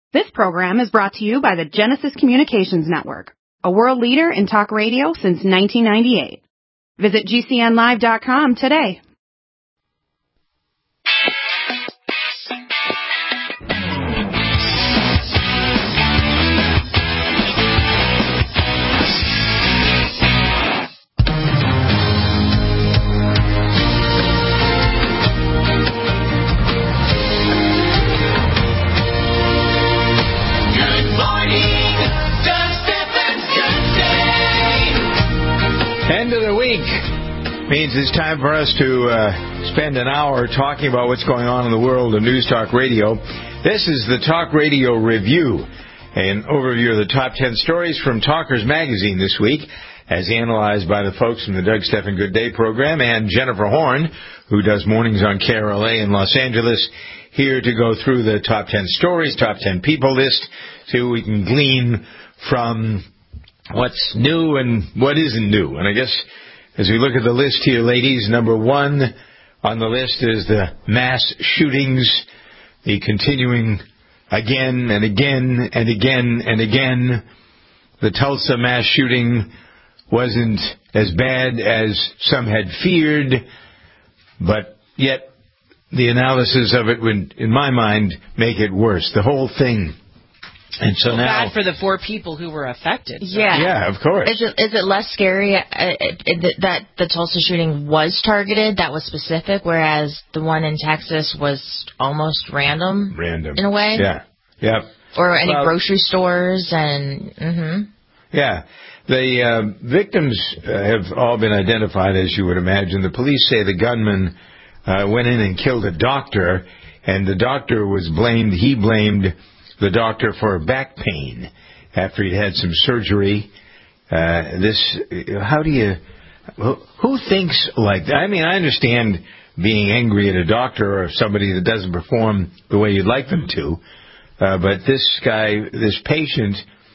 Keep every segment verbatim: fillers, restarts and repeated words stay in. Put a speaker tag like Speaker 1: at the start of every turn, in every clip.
Speaker 1: This program is brought to you by the Genesis Communications Network, a world leader in talk radio since nineteen ninety-eight. Visit G C N live dot com today.
Speaker 2: End of the week means it's time for us to uh, spend an hour talking about what's going on in the world of News Talk Radio. This is the Talk Radio Review, an overview of the top ten stories from Talkers Magazine this week, as analyzed by the folks from the Doug Stephan Good Day program and Jennifer Horn, who does mornings on K R L A in Los Angeles, here to go through the top ten stories, top ten people list, so we can glean from what's new and what isn't new. And I guess as we look at the list here, ladies, number one on the list is the mass shootings, the continuing again and again and again and again. The Tulsa mass shooting wasn't as bad as some had feared, but yet the analysis of it would, in my mind, make it worse. The whole thing. And so
Speaker 3: well,
Speaker 2: now,
Speaker 3: bad for the four people who were affected. So.
Speaker 4: Yeah,
Speaker 2: yeah, of course.
Speaker 4: Is it is it less scary uh, that the Tulsa shooting was targeted, that was specific, whereas the one in Texas was almost random?
Speaker 2: Random,
Speaker 4: in a way.
Speaker 2: Yeah, yeah.
Speaker 4: Or any
Speaker 2: well,
Speaker 4: grocery stores and. Mm-hmm.
Speaker 2: Yeah, the uh, victims uh, have all been identified, as you would imagine. The police say the gunman uh, went in and killed a doctor, and the doctor was blamed. He blamed the doctor for back pain after he'd had some surgery. Uh, this, how do you, who thinks like that? I mean, I understand being angry at a doctor or somebody that doesn't perform the way you'd like them to, uh, but this guy, this patient,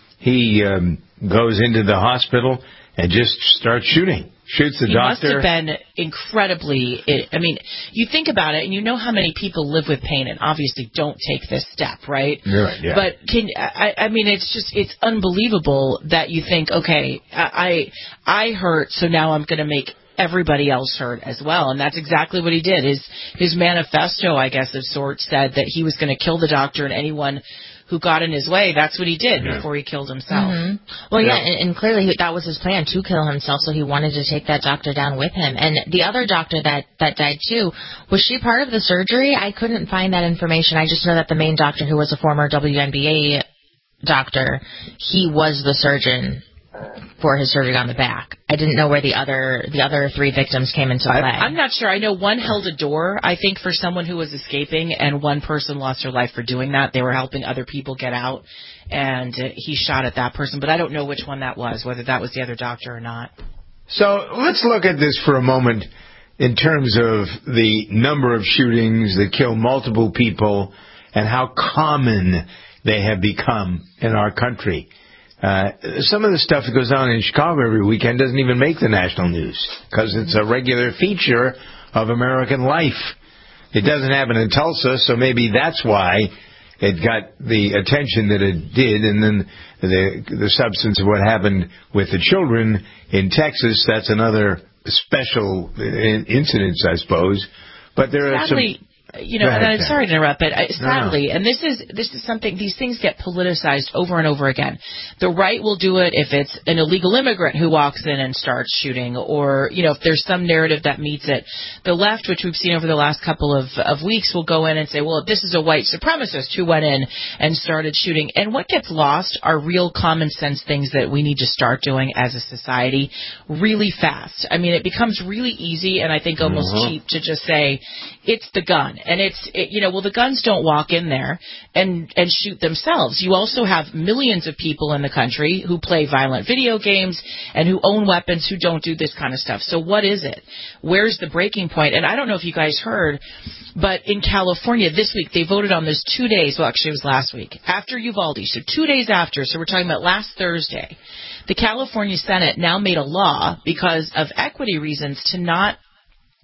Speaker 2: he um, goes into the hospital and just starts shooting. Shoots the
Speaker 3: he
Speaker 2: doctor.
Speaker 3: He must have been incredibly, I mean, you think about it, and you know how many people live with pain and obviously don't take this step, right?
Speaker 2: Right, yeah.
Speaker 3: But can I, I mean, it's just, it's unbelievable that you think, okay, I I hurt, so now I'm going to make everybody else hurt as well. And that's exactly what he did. His, his manifesto, I guess, of sorts, said that he was going to kill the doctor and anyone who got in his way. That's what he did yeah. before he killed himself.
Speaker 4: Mm-hmm. Well, yeah, yeah and, and clearly he, that was his plan, to kill himself, so he wanted to take that doctor down with him. And the other doctor that, that died, too, was she part of the surgery? I couldn't find that information. I just know that the main doctor, who was a former W N B A doctor, he was the surgeon for his surgery on the back. I didn't know where the other the other three victims came into play.
Speaker 3: I, I'm not sure. I know one held a door, I think, for someone who was escaping, and one person lost her life for doing that. They were helping other people get out, and uh, he shot at that person. But I don't know which one that was, whether that was the other doctor or not.
Speaker 2: So let's look at this for a moment in terms of the number of shootings that kill multiple people and how common they have become in our country. Uh, some of the stuff that goes on in Chicago every weekend doesn't even make the national news because it's a regular feature of American life. It doesn't happen in Tulsa, so maybe that's why it got the attention that it did. And then the the substance of what happened with the children in Texas, that's another special incident, I suppose. But there are
Speaker 3: Sadly,
Speaker 2: some...
Speaker 3: You know,
Speaker 2: ahead,
Speaker 3: and I'm sorry to interrupt, but I, sadly,
Speaker 2: no, no.
Speaker 3: and this is this is something, these things get politicized over and over again. The right will do it if it's an illegal immigrant who walks in and starts shooting, or, you know, if there's some narrative that meets it. The left, which we've seen over the last couple of, of weeks, will go in and say, well, this is a white supremacist who went in and started shooting. And what gets lost are real common sense things that we need to start doing as a society really fast. I mean, it becomes really easy and I think almost mm-hmm. cheap to just say, it's the gun. And it's, it, you know, well, the guns don't walk in there and, and shoot themselves. You also have millions of people in the country who play violent video games and who own weapons who don't do this kind of stuff. So what is it? Where's the breaking point? And I don't know if you guys heard, but in California this week, they voted on this two days. Well, actually, it was last week. After Uvalde. So two days after. So we're talking about last Thursday. The California Senate now made a law because of equity reasons to not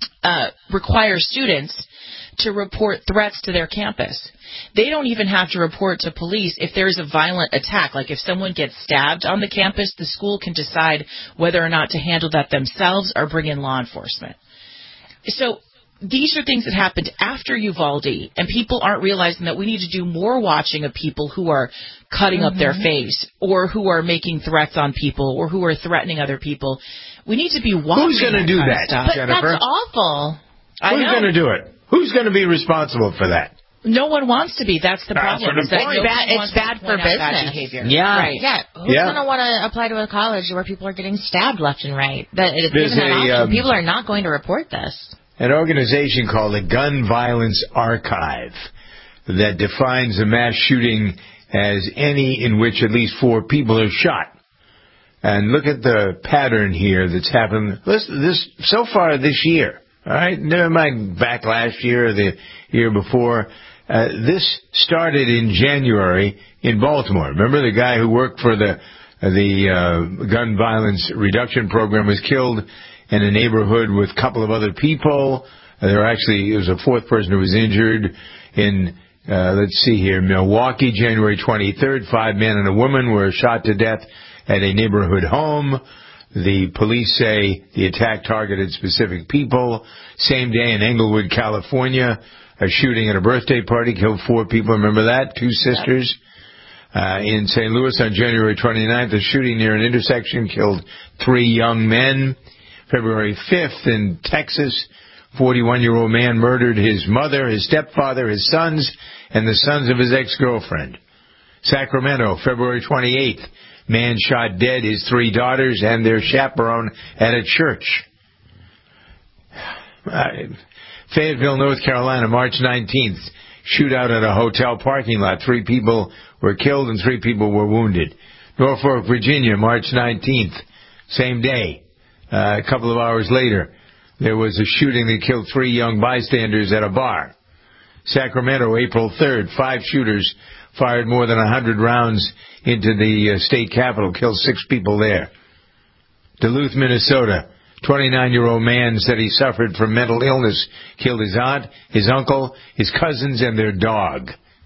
Speaker 3: uh, require students to report threats to their campus. They don't even have to report to police if there is a violent attack. Like if someone gets stabbed on the campus, the school can decide whether or not to handle that themselves or bring in law enforcement. So these are things that happened after Uvalde, and people aren't realizing that we need to do more watching of people who are cutting mm-hmm. up their face or who are making threats on people or who are threatening other people. We need to be watching.
Speaker 2: Who's going to do that,
Speaker 4: but
Speaker 2: Jennifer?
Speaker 4: That's awful.
Speaker 2: Who's going to do it? Who's going to be responsible for that?
Speaker 3: No one wants to be. That's the
Speaker 2: That's
Speaker 3: problem.
Speaker 2: the
Speaker 3: That
Speaker 2: point.
Speaker 4: Bad, it's bad for business.
Speaker 3: Behavior.
Speaker 2: Yeah.
Speaker 3: Right.
Speaker 4: Yeah. Who's
Speaker 2: yeah.
Speaker 4: going to want to apply to a college where people are getting stabbed left and right? That it's
Speaker 2: There's
Speaker 4: given that
Speaker 2: a,
Speaker 4: option.
Speaker 2: um,
Speaker 4: People are not going to report this.
Speaker 2: An organization called the Gun Violence Archive that defines a mass shooting as any in which at least four people are shot. And look at the pattern here that's happened this, this so far this year. All right, never mind back last year or the year before. Uh, this started in January in Baltimore. Remember the guy who worked for the the uh, gun violence reduction program was killed in a neighborhood with a couple of other people. Uh, there were actually, it was a fourth person who was injured in, uh, let's see here, Milwaukee, January twenty-third. Five men and a woman were shot to death at a neighborhood home. The police say the attack targeted specific people. Same day in Englewood, California, a shooting at a birthday party killed four people. Remember that? Two sisters. Uh, in Saint Louis on January twenty-ninth, a shooting near an intersection killed three young men. February fifth in Texas, forty-one-year-old man murdered his mother, his stepfather, his sons, and the sons of his ex-girlfriend. Sacramento, February twenty-eighth, man shot dead his three daughters and their chaperone at a church. Uh, Fayetteville, North Carolina, March nineteenth, shootout at a hotel parking lot. Three people were killed and three people were wounded. Norfolk, Virginia, March nineteenth, same day. Uh, a couple of hours later, there was a shooting that killed three young bystanders at a bar. Sacramento, April third, five shooters fired more than one hundred rounds into the uh, state capitol, killed six people there. Duluth, Minnesota, twenty-nine-year-old man said he suffered from mental illness, killed his aunt, his uncle, his cousins, and their dog.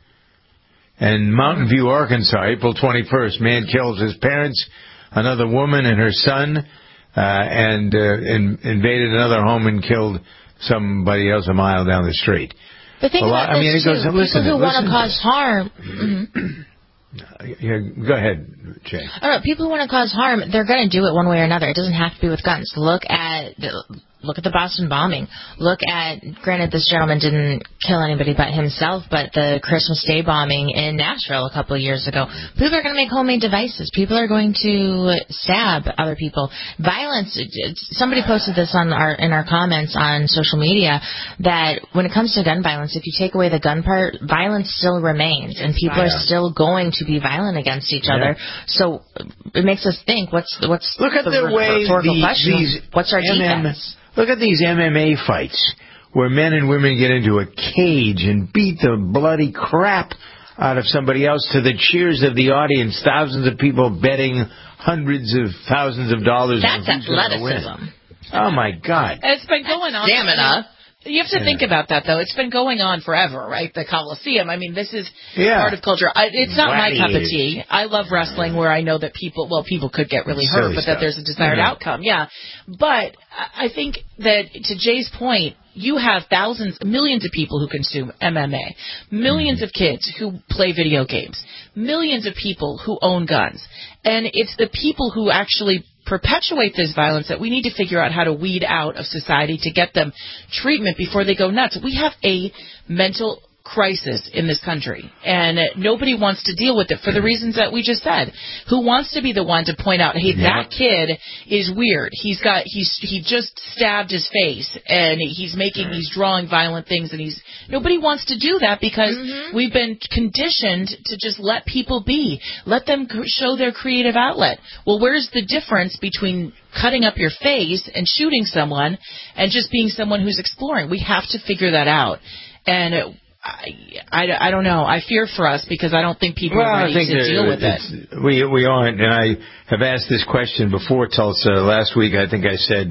Speaker 2: And Mountain View, Arkansas, April twenty-first, man kills his parents, another woman, and her son, uh, and uh, in, invaded another home and killed somebody else a mile down the street.
Speaker 4: But think
Speaker 2: a
Speaker 4: about
Speaker 2: lot,
Speaker 4: this,
Speaker 2: I mean, it
Speaker 4: too.
Speaker 2: goes,
Speaker 4: People
Speaker 2: listen,
Speaker 4: who
Speaker 2: listen.
Speaker 4: want to cause harm... Mm-hmm.
Speaker 2: Yeah, go ahead, Jay.
Speaker 4: I don't know. People who want to cause harm, they're going to do it one way or another. It doesn't have to be with guns. Look at the, look at the Boston bombing. Look at, granted, this gentleman didn't kill anybody but himself, but the Christmas Day bombing in Nashville a couple of years ago. People are going to make homemade devices. People are going to stab other people. Violence. Somebody posted this on our in our comments on social media that when it comes to gun violence, if you take away the gun part, violence still remains, and people are still going to be violent against each
Speaker 2: yeah.
Speaker 4: other. So it makes us think: what's what's
Speaker 2: look at the, the way
Speaker 4: rhetorical
Speaker 2: the,
Speaker 4: question?
Speaker 2: these
Speaker 4: What's our
Speaker 2: M M,
Speaker 4: defense?
Speaker 2: Look at these M M A fights where men and women get into a cage and beat the bloody crap out of somebody else to the cheers of the audience. Thousands of people betting hundreds of thousands of dollars.
Speaker 4: That's
Speaker 2: on who's
Speaker 4: athleticism.
Speaker 2: Oh my God!
Speaker 3: It's been going on.
Speaker 4: Stamina.
Speaker 3: You have to
Speaker 2: yeah.
Speaker 3: think about that, though. It's been going on forever, right? The Coliseum. I mean, this is
Speaker 2: yeah.
Speaker 3: part of culture. I, it's not my cup of
Speaker 2: Gladiators.
Speaker 3: tea. I love wrestling where I know that people, well, people could get really hurt,
Speaker 2: Silly
Speaker 3: but
Speaker 2: stuff.
Speaker 3: that there's a desired
Speaker 2: yeah.
Speaker 3: outcome. Yeah. But I think that, to Jay's point, you have thousands, millions of people who consume M M A, millions mm-hmm. of kids who play video games, millions of people who own guns. And it's the people who actually perpetuate this violence that we need to figure out how to weed out of society to get them treatment before they go nuts. We have a mental crisis in this country, and nobody wants to deal with it for the reasons that we just said. Who wants to be the one to point out, hey,
Speaker 2: yeah.
Speaker 3: that kid is weird. He's got, he's, he just stabbed his face, and he's making, he's drawing violent things, and he's, nobody wants to do that because mm-hmm. we've been conditioned to just let people be. Let them show their creative outlet. Well, where's the difference between cutting up your face and shooting someone and just being someone who's exploring? We have to figure that out. And it, I, I, I don't know. I fear for us because I don't think people
Speaker 2: well,
Speaker 3: are ready
Speaker 2: I think
Speaker 3: to deal with it.
Speaker 2: We we aren't, and I have asked this question before, Tulsa. Last week, I think I said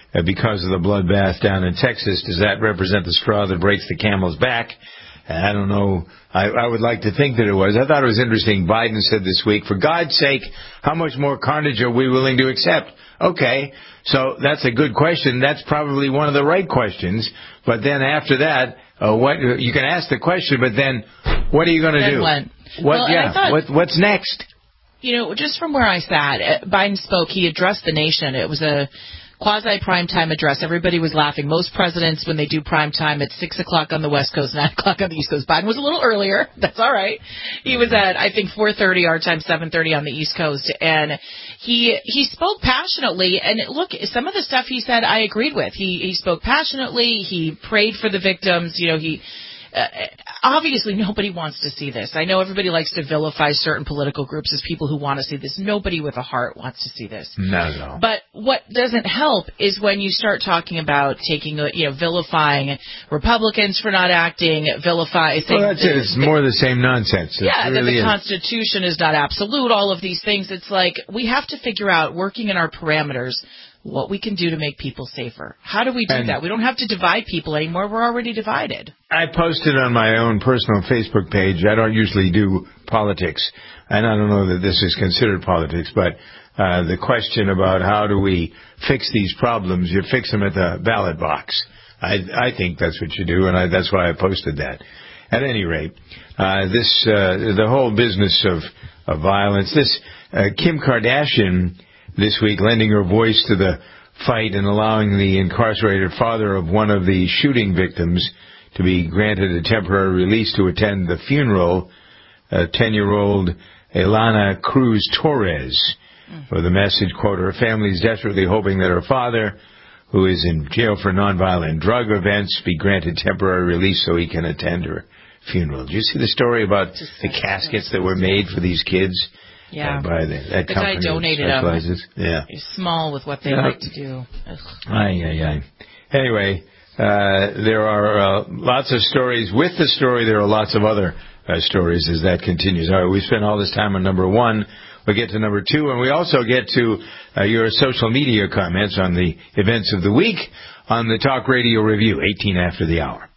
Speaker 2: uh, because of the bloodbath down in Texas. Does that represent the straw that breaks the camel's back? I don't know. I, I would like to think that it was. I thought it was interesting. Biden said this week, for God's sake, how much more carnage are we willing to accept? Okay, so that's a good question. That's probably one of the right questions. But then after that, uh, what you can ask the question, but then what are you going to do?
Speaker 3: What?
Speaker 2: What?
Speaker 3: Well,
Speaker 2: yeah.
Speaker 3: Thought,
Speaker 2: what, what's next?
Speaker 3: You know, just from where I sat, Biden spoke. He addressed the nation. It was a quasi-primetime address. Everybody was laughing. Most presidents, when they do primetime, it's six o'clock on the West Coast, nine o'clock on the East Coast. Biden was a little earlier. That's all right. He was at, I think, four thirty our time, seven thirty on the East Coast. And he he spoke passionately. And look, some of the stuff he said I agreed with. He, he spoke passionately. He prayed for the victims. You know, he... Uh, obviously, nobody wants to see this. I know everybody likes to vilify certain political groups as people who want to see this. Nobody with a heart wants to see this.
Speaker 2: No, no.
Speaker 3: But what doesn't help is when you start talking about taking, a, you know, vilifying Republicans for not acting, vilifying.
Speaker 2: Well, that's it. It's more the same nonsense. It
Speaker 3: yeah,
Speaker 2: really
Speaker 3: that the
Speaker 2: is.
Speaker 3: Constitution is not absolute. All of these things. It's like we have to figure out, working in our parameters, what we can do to make people safer. How do we do
Speaker 2: and
Speaker 3: that? We don't have to divide people anymore. We're already divided.
Speaker 2: I posted on my own personal Facebook page. I don't usually do politics, and I don't know that this is considered politics, but uh, the question about how do we fix these problems, you fix them at the ballot box. I, I think that's what you do, and I, that's why I posted that. At any rate, uh, this uh, the whole business of, of violence, this uh, Kim Kardashian this week lending her voice to the fight and allowing the incarcerated father of one of the shooting victims to be granted a temporary release to attend the funeral, uh, ten-year-old Ilana Cruz Torres. For the message, quote, her family is desperately hoping that her father, who is in jail for nonviolent drug events, be granted temporary release so he can attend her funeral. Did you see the story about the caskets that were made for these kids?
Speaker 3: Yeah.
Speaker 2: Uh, by the, that
Speaker 3: the
Speaker 2: company
Speaker 3: guy donated
Speaker 2: them. Yeah.
Speaker 3: He's small with what they
Speaker 2: yeah.
Speaker 3: like to do. Ugh.
Speaker 2: Aye, aye, aye. Anyway, uh, there are uh, lots of stories. With the story, there are lots of other uh, stories as that continues. All right, we spent all this time on number one. We'll get to number two, and we also get to uh, your social media comments on the events of the week on the Talk Radio Review, eighteen after the hour.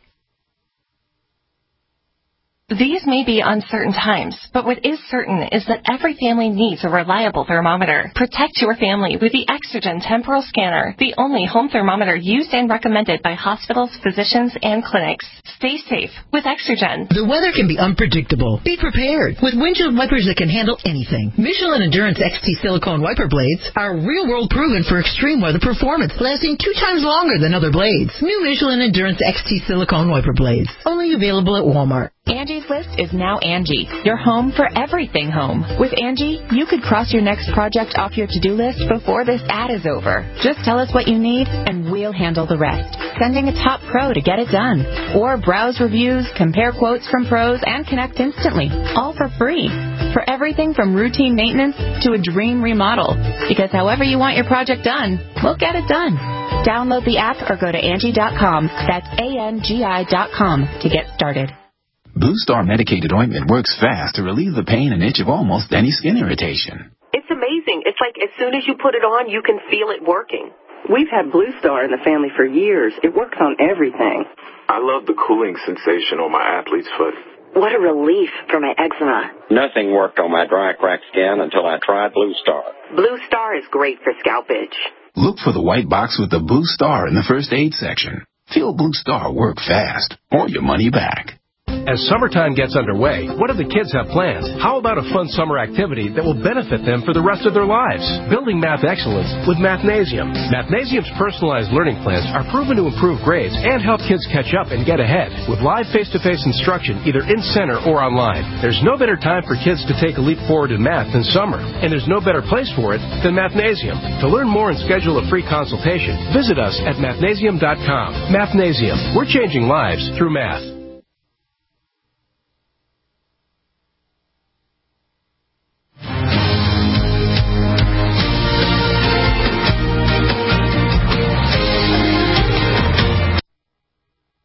Speaker 5: These may be uncertain times, but what is certain is that every family needs a reliable thermometer. Protect your family with the Exergen Temporal Scanner, the only home thermometer used and recommended by hospitals, physicians, and clinics. Stay safe with Exergen.
Speaker 6: The weather can be unpredictable. Be prepared with windshield wipers that can handle anything. Michelin Endurance X T silicone wiper blades are real-world proven for extreme weather performance, lasting two times longer than other blades. New Michelin Endurance X T silicone wiper blades, only available at Walmart.
Speaker 7: Angie's List is now Angie, your home for everything home. With Angie, you could cross your next project off your to-do list before this ad is over. Just tell us what you need, and we'll handle the rest. Sending a top pro to get it done. Or browse reviews, compare quotes from pros, and connect instantly. All for free. For everything from routine maintenance to a dream remodel. Because however you want your project done, we'll get it done. Download the app or go to Angie dot com. That's A N G I dot com to get started.
Speaker 8: Blue Star medicated ointment works fast to relieve the pain and itch of almost any skin irritation.
Speaker 9: It's amazing. It's like as soon as you put it on, you can feel it working. We've had Blue Star in the family for years. It works on everything.
Speaker 10: I love the cooling sensation on my athlete's foot.
Speaker 9: What a relief for my eczema.
Speaker 11: Nothing worked on my dry, cracked skin until I tried Blue Star.
Speaker 9: Blue Star is great for scalp itch.
Speaker 8: Look for the white box with the Blue Star in the first aid section. Feel Blue Star work fast, or your money back.
Speaker 12: As summertime gets underway, what do the kids have planned? How about a fun summer activity that will benefit them for the rest of their lives? Building math excellence with Mathnasium. Mathnasium's personalized learning plans are proven to improve grades and help kids catch up and get ahead. With live face-to-face instruction either in center or online, there's no better time for kids to take a leap forward in math than summer. And there's no better place for it than Mathnasium. To learn more and schedule a free consultation, visit us at mathnasium dot com. Mathnasium. We're changing lives through math.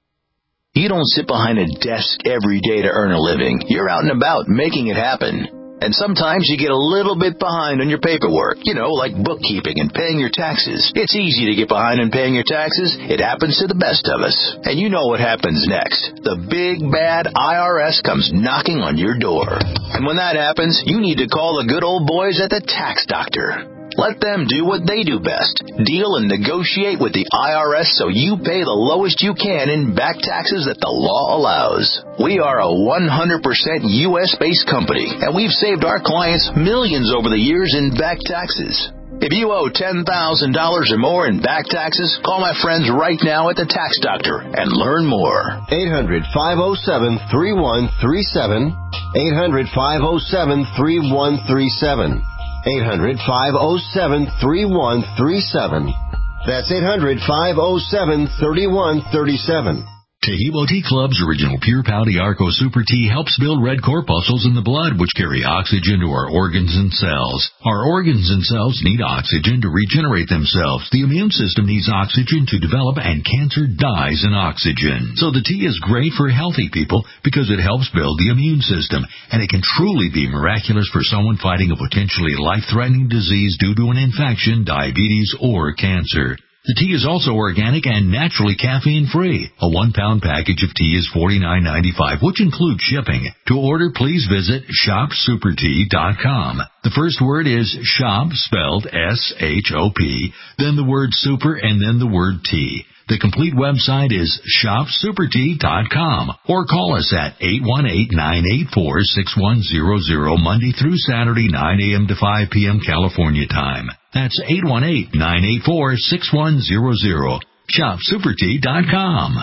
Speaker 13: You don't sit behind a desk every day to earn a living. You're out and about making it happen. And sometimes you get a little bit behind on your paperwork, you know, like bookkeeping and paying your taxes. It's easy to get behind on paying your taxes. It happens to the best of us. And you know what happens next. The big, bad I R S comes knocking on your door. And when that happens, you need to call the good old boys at the Tax Doctor. Let them do what they do best. Deal and negotiate with the I R S so you pay the lowest you can in back taxes that the law allows. We are a one hundred percent U S-based company, and we've saved our clients millions over the years in back taxes. If you owe ten thousand dollars or more in back taxes, call my friends right now at the Tax Doctor and learn more.
Speaker 14: eight hundred, five oh seven, three one three seven. eight hundred, five oh seven, three one three seven. eight hundred, five oh seven, three one three seven. That's eight hundred, five oh seven, three one three seven.
Speaker 15: Tahibo Tea Club's original Pure Pau Arco Super Tea helps build red corpuscles in the blood, which carry oxygen to our organs and cells. Our organs and cells need oxygen to regenerate themselves. The immune system needs oxygen to develop, and cancer dies in oxygen. So the tea is great for healthy people because it helps build the immune system, and it can truly be miraculous for someone fighting a potentially life-threatening disease due to an infection, diabetes, or cancer. The tea is also organic and naturally caffeine-free. A one-pound package of tea is forty-nine ninety-five, which includes shipping. To order, please visit shop super tea dot com. The first word is shop, spelled S H O P, then the word super, and then the word tea. The complete website is shop super tea dot com, or call us at eight one eight, nine eight four, six one zero zero Monday through Saturday, nine a.m. to five p.m. California time. That's eight one eight, nine eight four, six one zero zero. shop super tea dot com.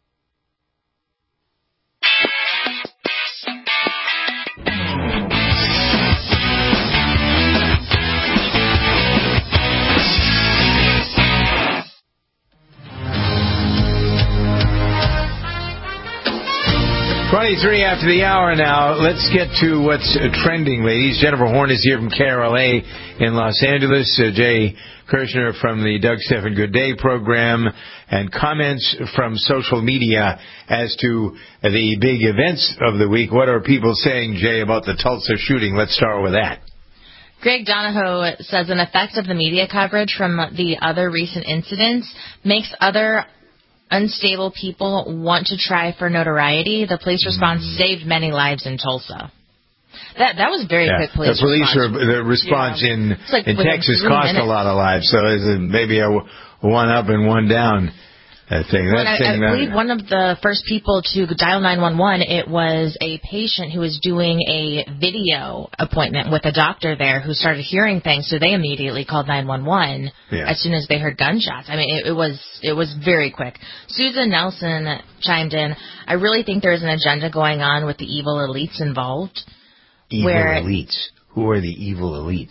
Speaker 2: twenty-three after the hour now. Let's get to what's trending, ladies. Jennifer Horn is here from K R L A in Los Angeles. Uh, Jay Kirshner from the Doug Stephan Good Day program, and comments from social media as to the big events of the week. What are people saying, Jay, about the Tulsa shooting? Let's start with that.
Speaker 4: Greg Donahoe says an effect of the media coverage from the other recent incidents makes other unstable people want to try for notoriety. The police response mm. saved many lives in Tulsa. That that was very
Speaker 2: yeah.
Speaker 4: quick police
Speaker 2: the police
Speaker 4: response.
Speaker 2: Re- the response
Speaker 4: yeah.
Speaker 2: in
Speaker 4: like
Speaker 2: in Texas cost
Speaker 4: minutes.
Speaker 2: a lot of lives, so it's a, maybe a one up and one down uh, thing.
Speaker 4: Well,
Speaker 2: that
Speaker 4: I,
Speaker 2: thing
Speaker 4: I
Speaker 2: that,
Speaker 4: believe one of the first people to dial nine one one, it was a patient who was doing a video appointment with a doctor there who started hearing things, so they immediately called nine one one
Speaker 2: yeah.
Speaker 4: as soon as they heard gunshots. I mean, it, it was it was very quick. Susan Nelson chimed in, I really think there is an agenda going on with the evil elites involved.
Speaker 2: Evil
Speaker 4: where
Speaker 2: elites? Who are the evil elites?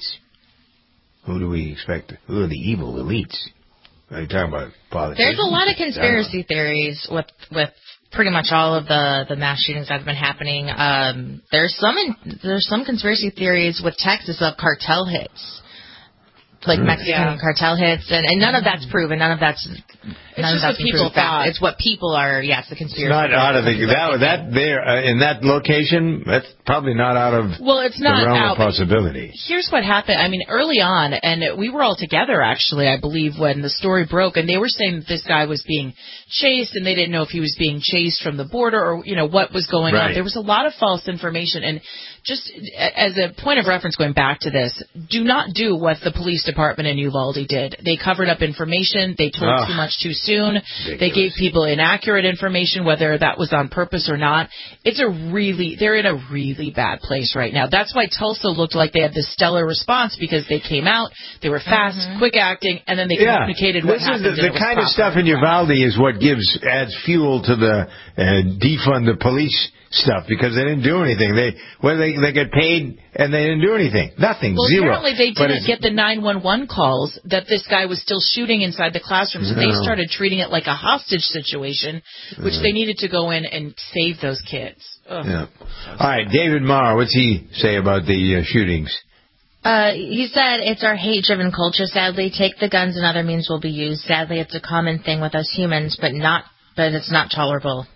Speaker 2: Who do we expect? Who are the evil elites? Are you talking about politics?
Speaker 4: There's a lot of conspiracy theories with with pretty much all of the, the mass shootings that have been happening. Um, there's some in, there's some conspiracy theories with Texas of cartel hits, like mm. Mexican yeah. cartel hits, and, and none of that's proven. None of that's
Speaker 3: it's
Speaker 4: none
Speaker 3: just
Speaker 4: of that's
Speaker 3: what people thought.
Speaker 4: It's what people are. Yes, the conspiracy.
Speaker 2: It's not out of the that that there uh, in that location. That's probably not out of
Speaker 3: well, it's not
Speaker 2: the realm
Speaker 3: out,
Speaker 2: of possibility.
Speaker 3: Here's what happened. I mean, early on, and we were all together actually, I believe, when the story broke, and they were saying that this guy was being chased, and they didn't know if he was being chased from the border or you know what was going
Speaker 2: right.
Speaker 3: on. There was a lot of false information, and just as a point of reference, going back to this, do not do what the police department in Uvalde did. They covered up information. They told oh, too much too soon. Ridiculous. They gave people inaccurate information, whether that was on purpose or not. It's a really, they're in a really bad place right now. That's why Tulsa looked like they had this stellar response, because they came out, they were fast, mm-hmm. quick acting, and then they yeah. communicated what
Speaker 2: this
Speaker 3: happened.
Speaker 2: Is the the kind of stuff in Uvalde is what gives adds fuel to the uh, defund the police stuff, because they didn't do anything. They well they they get paid and they didn't do anything. Nothing.
Speaker 3: Well,
Speaker 2: zero.
Speaker 3: Apparently they didn't get the nine one one calls that this guy was still shooting inside the classroom, so no. they started treating it like a hostage situation, which yeah. they needed to go in and save those kids. Ugh.
Speaker 2: Yeah. All right, David Marr, what's he say about the uh, shootings?
Speaker 4: Uh, he said, it's our hate-driven culture, sadly. Take the guns and other means will be used. Sadly, it's a common thing with us humans, but not, but it's not tolerable.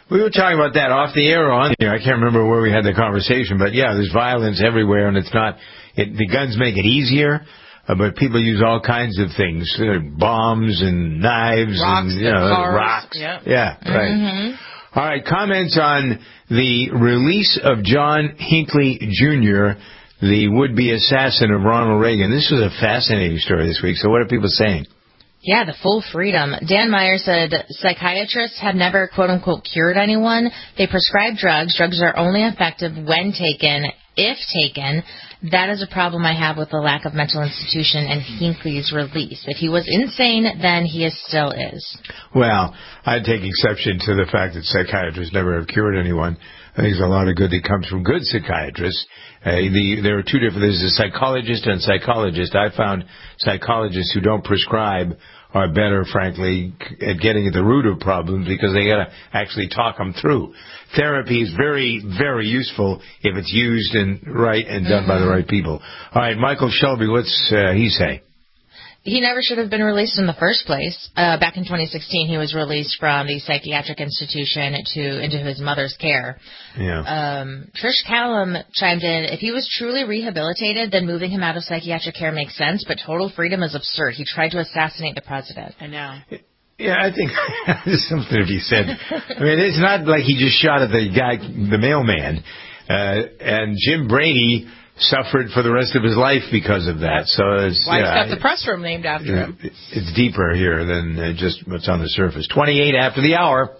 Speaker 2: We were talking about that off the air or on the air. I can't remember where we had the conversation, but yeah, there's violence everywhere, and it's not. It, the guns make it easier, uh, but people use all kinds of things, uh, bombs and knives
Speaker 3: rocks
Speaker 2: and you know,
Speaker 3: cars.
Speaker 2: rocks.
Speaker 3: Yep.
Speaker 2: Yeah, right.
Speaker 3: Mm-hmm.
Speaker 2: All right, comments on the release of John Hinckley Junior, the would-be assassin of Ronald Reagan. This was a fascinating story this week. So, what are people saying?
Speaker 4: Yeah, the full freedom. Dan Meyer said psychiatrists have never, quote-unquote, cured anyone. They prescribe drugs. Drugs are only effective when taken, if taken. That is a problem I have with the lack of mental institution and Hinckley's release. If he was insane, then he is still is.
Speaker 2: Well, I take exception to the fact that psychiatrists never have cured anyone. I think there's a lot of good that comes from good psychiatrists. Uh, the, there are two different, there's a psychologist and psychologist. I found psychologists who don't prescribe are better, frankly, at getting at the root of problems because they got to actually talk them through. Therapy is very, very useful if it's used and right and done mm-hmm. by the right people. All right, Michael Shelby, what's uh, he say?
Speaker 4: He never should have been released in the first place. Uh, back in twenty sixteen, he was released from the psychiatric institution to into his mother's care.
Speaker 2: Yeah.
Speaker 4: Um, Trish Callum chimed in, if he was truly rehabilitated, then moving him out of psychiatric care makes sense, but total freedom is absurd. He tried to assassinate the president.
Speaker 3: I know.
Speaker 2: Yeah, I think there's something to be said. I mean, it's not like he just shot at the guy, the mailman. Uh, and Jim Brady suffered for the rest of his life because of that. So it's
Speaker 3: why
Speaker 2: yeah,
Speaker 3: he's got the press room named after
Speaker 2: it,
Speaker 3: him.
Speaker 2: It's deeper here than uh, just what's on the surface. twenty-eight after the hour.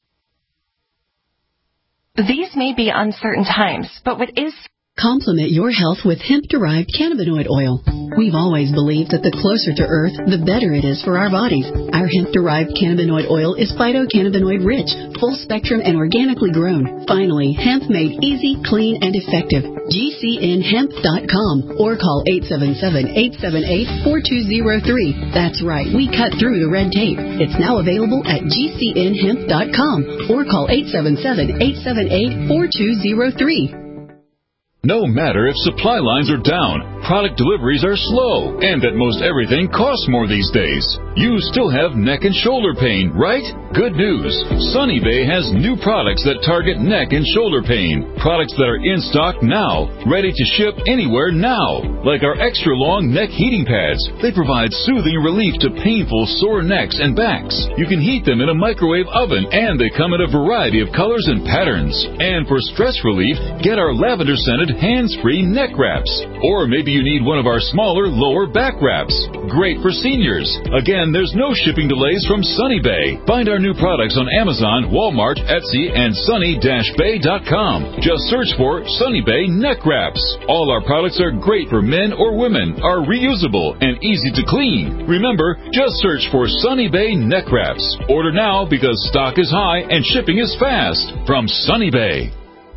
Speaker 5: These may be uncertain times, but what is...
Speaker 16: Complement your health with hemp-derived cannabinoid oil. We've always believed that the closer to Earth, the better it is for our bodies. Our hemp-derived cannabinoid oil is phytocannabinoid-rich, full-spectrum, and organically grown. Finally, hemp made easy, clean, and effective. G C N hemp dot com or call eight seven seven, eight seven eight, four two zero three. That's right, we cut through the red tape. It's now available at G C N hemp dot com or call eight seven seven, eight seven eight, four two zero three.
Speaker 17: No matter if supply lines are down, product deliveries are slow, and that most everything costs more these days, you still have neck and shoulder pain, right? Good news. Sunny Bay has new products that target neck and shoulder pain. Products that are in stock now, ready to ship anywhere now. Like our extra long neck heating pads. They provide soothing relief to painful sore necks and backs. You can heat them in a microwave oven, and they come in a variety of colors and patterns. And for stress relief, get our lavender scented hands-free neck wraps. Or maybe you need one of our smaller lower back wraps. Great for seniors. Again, there's no shipping delays from Sunny Bay. Find our new products on Amazon, Walmart, Etsy, and sunny dash bay dot com. Just search for Sunny Bay neck wraps. All our products are great for men or women, are reusable, and easy to clean. Remember, just search for Sunny Bay neck wraps. Order now because stock is high and shipping is fast. From Sunny Bay.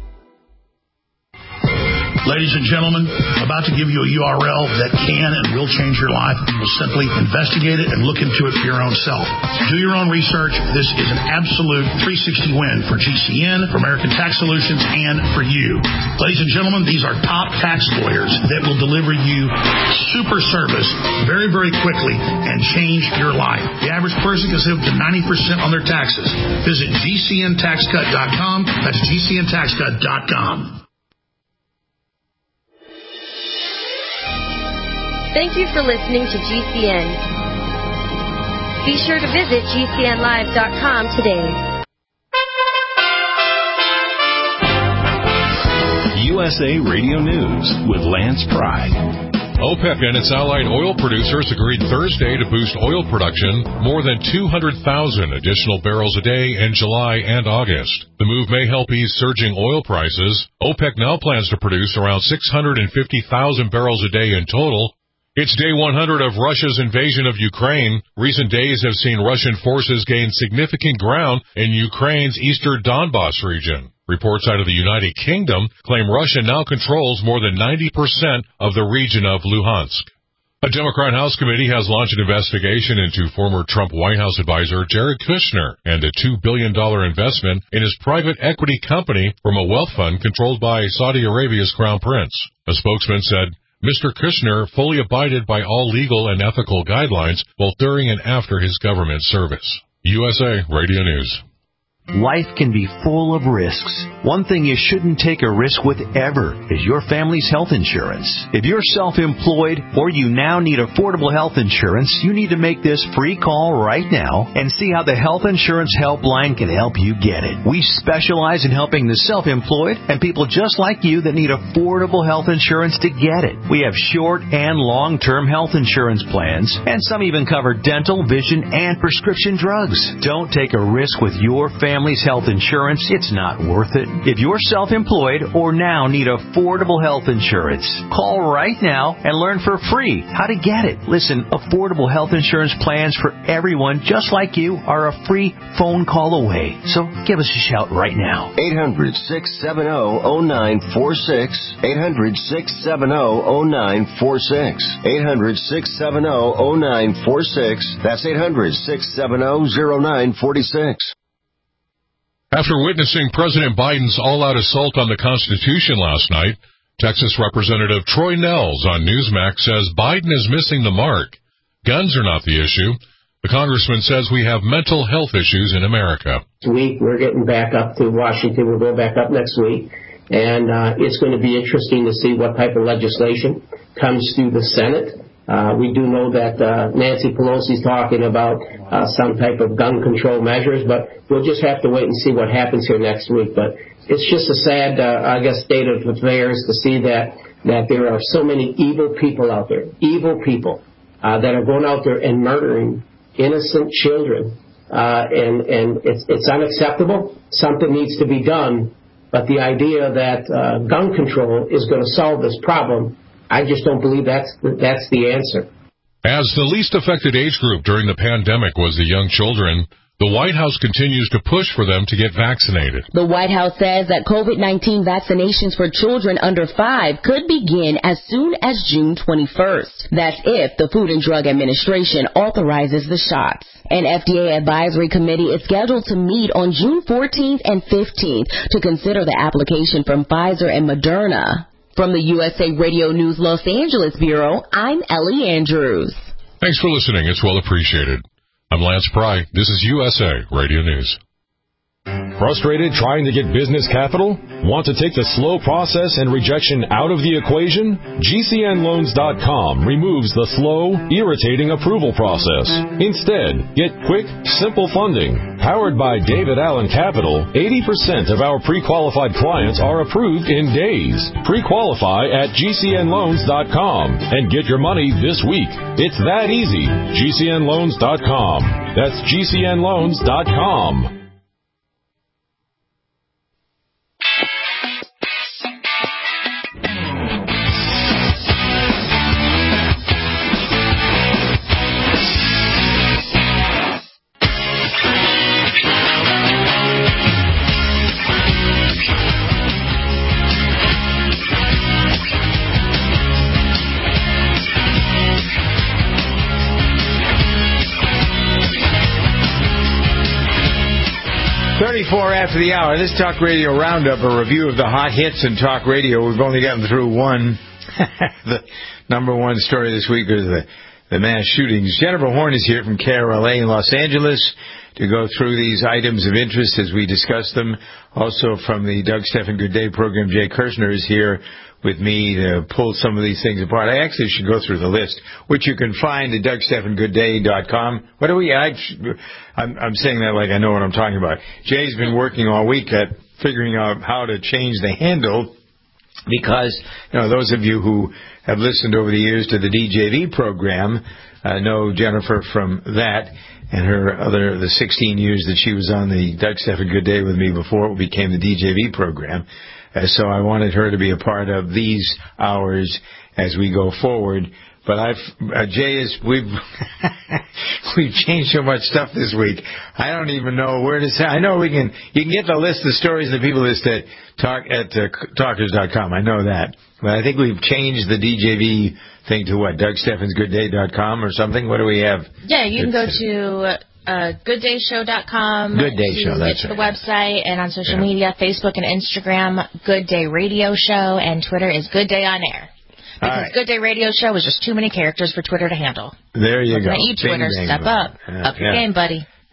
Speaker 18: Ladies and gentlemen, I'm about to give you a U R L that can and will change your life. You will simply investigate it and look into it for your own self. Do your own research. This is an absolute three sixty win for G C N, for American Tax Solutions, and for you. Ladies and gentlemen, these are top tax lawyers that will deliver you super service very, very quickly and change your life. The average person can save up to ninety percent on their taxes. Visit G C N tax cut dot com. That's G C N tax cut dot com.
Speaker 19: Thank you for listening to G C N. Be sure to visit G C N live dot com today.
Speaker 20: U S A Radio News with Lance Pride.
Speaker 21: OPEC and its allied oil producers agreed Thursday to boost oil production more than two hundred thousand additional barrels a day in July and August. The move may help ease surging oil prices. OPEC now plans to produce around six hundred fifty thousand barrels a day in total. It's day one hundred of Russia's invasion of Ukraine. Recent days have seen Russian forces gain significant ground in Ukraine's eastern Donbas region. Reports out of the United Kingdom claim Russia now controls more than ninety percent of the region of Luhansk. A Democrat House committee has launched an investigation into former Trump White House advisor Jared Kushner and a two billion dollars investment in his private equity company from a wealth fund controlled by Saudi Arabia's Crown Prince. A spokesman said, Mister Kushner fully abided by all legal and ethical guidelines both during and after his government service. U S A Radio News.
Speaker 1: Life can be full of risks. One thing you shouldn't take a risk with ever is your family's health insurance. If you're self-employed or you now need affordable health insurance, you need to make this free call right now and see how the Health Insurance Helpline can help you get it. We specialize in helping the self-employed and people just like you that need affordable health insurance to get it. We have short and long-term health insurance plans, and some even cover dental, vision, and prescription drugs. Don't take a risk with your family's health insurance. It's not worth it. If you're self-employed or now need affordable health insurance, call right now and learn for free how to get it. Listen, affordable health insurance plans for everyone just like you are a free phone call away. So give us a shout right now.
Speaker 14: eight hundred, six seven zero, zero nine four six. eight hundred, six seven zero, zero nine four six. eight hundred, six seven zero, zero nine four six. That's eight hundred, six seven zero, zero nine four six.
Speaker 21: After witnessing President Biden's all-out assault on the Constitution last night, Texas Representative Troy Nehls on Newsmax says Biden is missing the mark. Guns are not the issue. The congressman says we have mental health issues in America.
Speaker 22: This week, we're getting back up to Washington. We'll go back up next week. And uh, it's going to be interesting to see what type of legislation comes through the Senate. Uh, we do know that uh, Nancy Pelosi's talking about uh, some type of gun control measures, but we'll just have to wait and see what happens here next week. But it's just a sad, uh, I guess, state of affairs to see that, that there are so many evil people out there, evil people, uh, that are going out there and murdering innocent children. Uh, and and it's, it's unacceptable. Something needs to be done. But the idea that uh, gun control is going to solve this problem, I just don't believe that's the, that's the answer.
Speaker 21: As the least affected age group during the pandemic was the young children, the White House continues to push for them to get vaccinated.
Speaker 23: The White House says that COVID nineteen vaccinations for children under five could begin as soon as June twenty-first. That's if the Food and Drug Administration authorizes the shots. An F D A advisory committee is scheduled to meet on June fourteenth and fifteenth to consider the application from Pfizer and Moderna. From the U S A Radio News Los Angeles Bureau, I'm Ellie Andrews.
Speaker 21: Thanks for listening. It's well appreciated. I'm Lance Pry. This is U S A Radio News.
Speaker 24: Frustrated trying to get business capital? Want to take the slow process and rejection out of the equation? G C N loans dot com removes the slow, irritating approval process. Instead, get quick, simple funding. Powered by David Allen Capital, eighty percent of our pre-qualified clients are approved in days. Pre-qualify at G C N loans dot com and get your money this week. It's that easy. G C N loans dot com. That's G C N loans dot com.
Speaker 2: thirty-four after the hour. This Talk Radio Roundup, a review of the hot hits in Talk Radio. We've only gotten through one. The number one story this week is the, the mass shootings. Jennifer Horn is here from K R L A in Los Angeles to go through these items of interest as we discuss them. Also from the Doug Stephan Good Day program, Jay Kirshner is here with me to pull some of these things apart. I actually should go through the list, which you can find at Doug Stephan Good Day dot com. What do we, I, I'm, I'm saying that like I know what I'm talking about. Jay's been working all week at figuring out how to change the handle because, you know, those of you who have listened over the years to the D J V program uh, know Jennifer from that and her other, the sixteen years that she was on the Doug Stephan Good Day with me before it became the D J V program. Uh, so I wanted her to be a part of these hours as we go forward. But I've, uh, Jay is, we've, we've changed so much stuff this week. I don't even know where to say. I know we can, you can get the list of stories and the people list at talk, at uh, talkers dot com. I know that. But I think we've changed the D J V thing to what? Doug Stephans Good Day dot com or something? What do we have?
Speaker 4: Yeah, you can go to uh, good day show dot com.
Speaker 2: Good Day Show, that's
Speaker 4: right.
Speaker 2: The
Speaker 4: website, and on social
Speaker 2: yeah.
Speaker 4: media, Facebook and Instagram, Good Day Radio Show, and Twitter is Good Day On Air. Because
Speaker 2: right.
Speaker 4: Good Day Radio Show is just too many characters for Twitter to handle.
Speaker 2: There you
Speaker 4: Looking
Speaker 2: go.
Speaker 4: at you, Twitter.
Speaker 2: Bing,
Speaker 4: Step
Speaker 2: bang,
Speaker 4: up.
Speaker 2: yeah,
Speaker 4: up your
Speaker 2: yeah.
Speaker 4: game, buddy.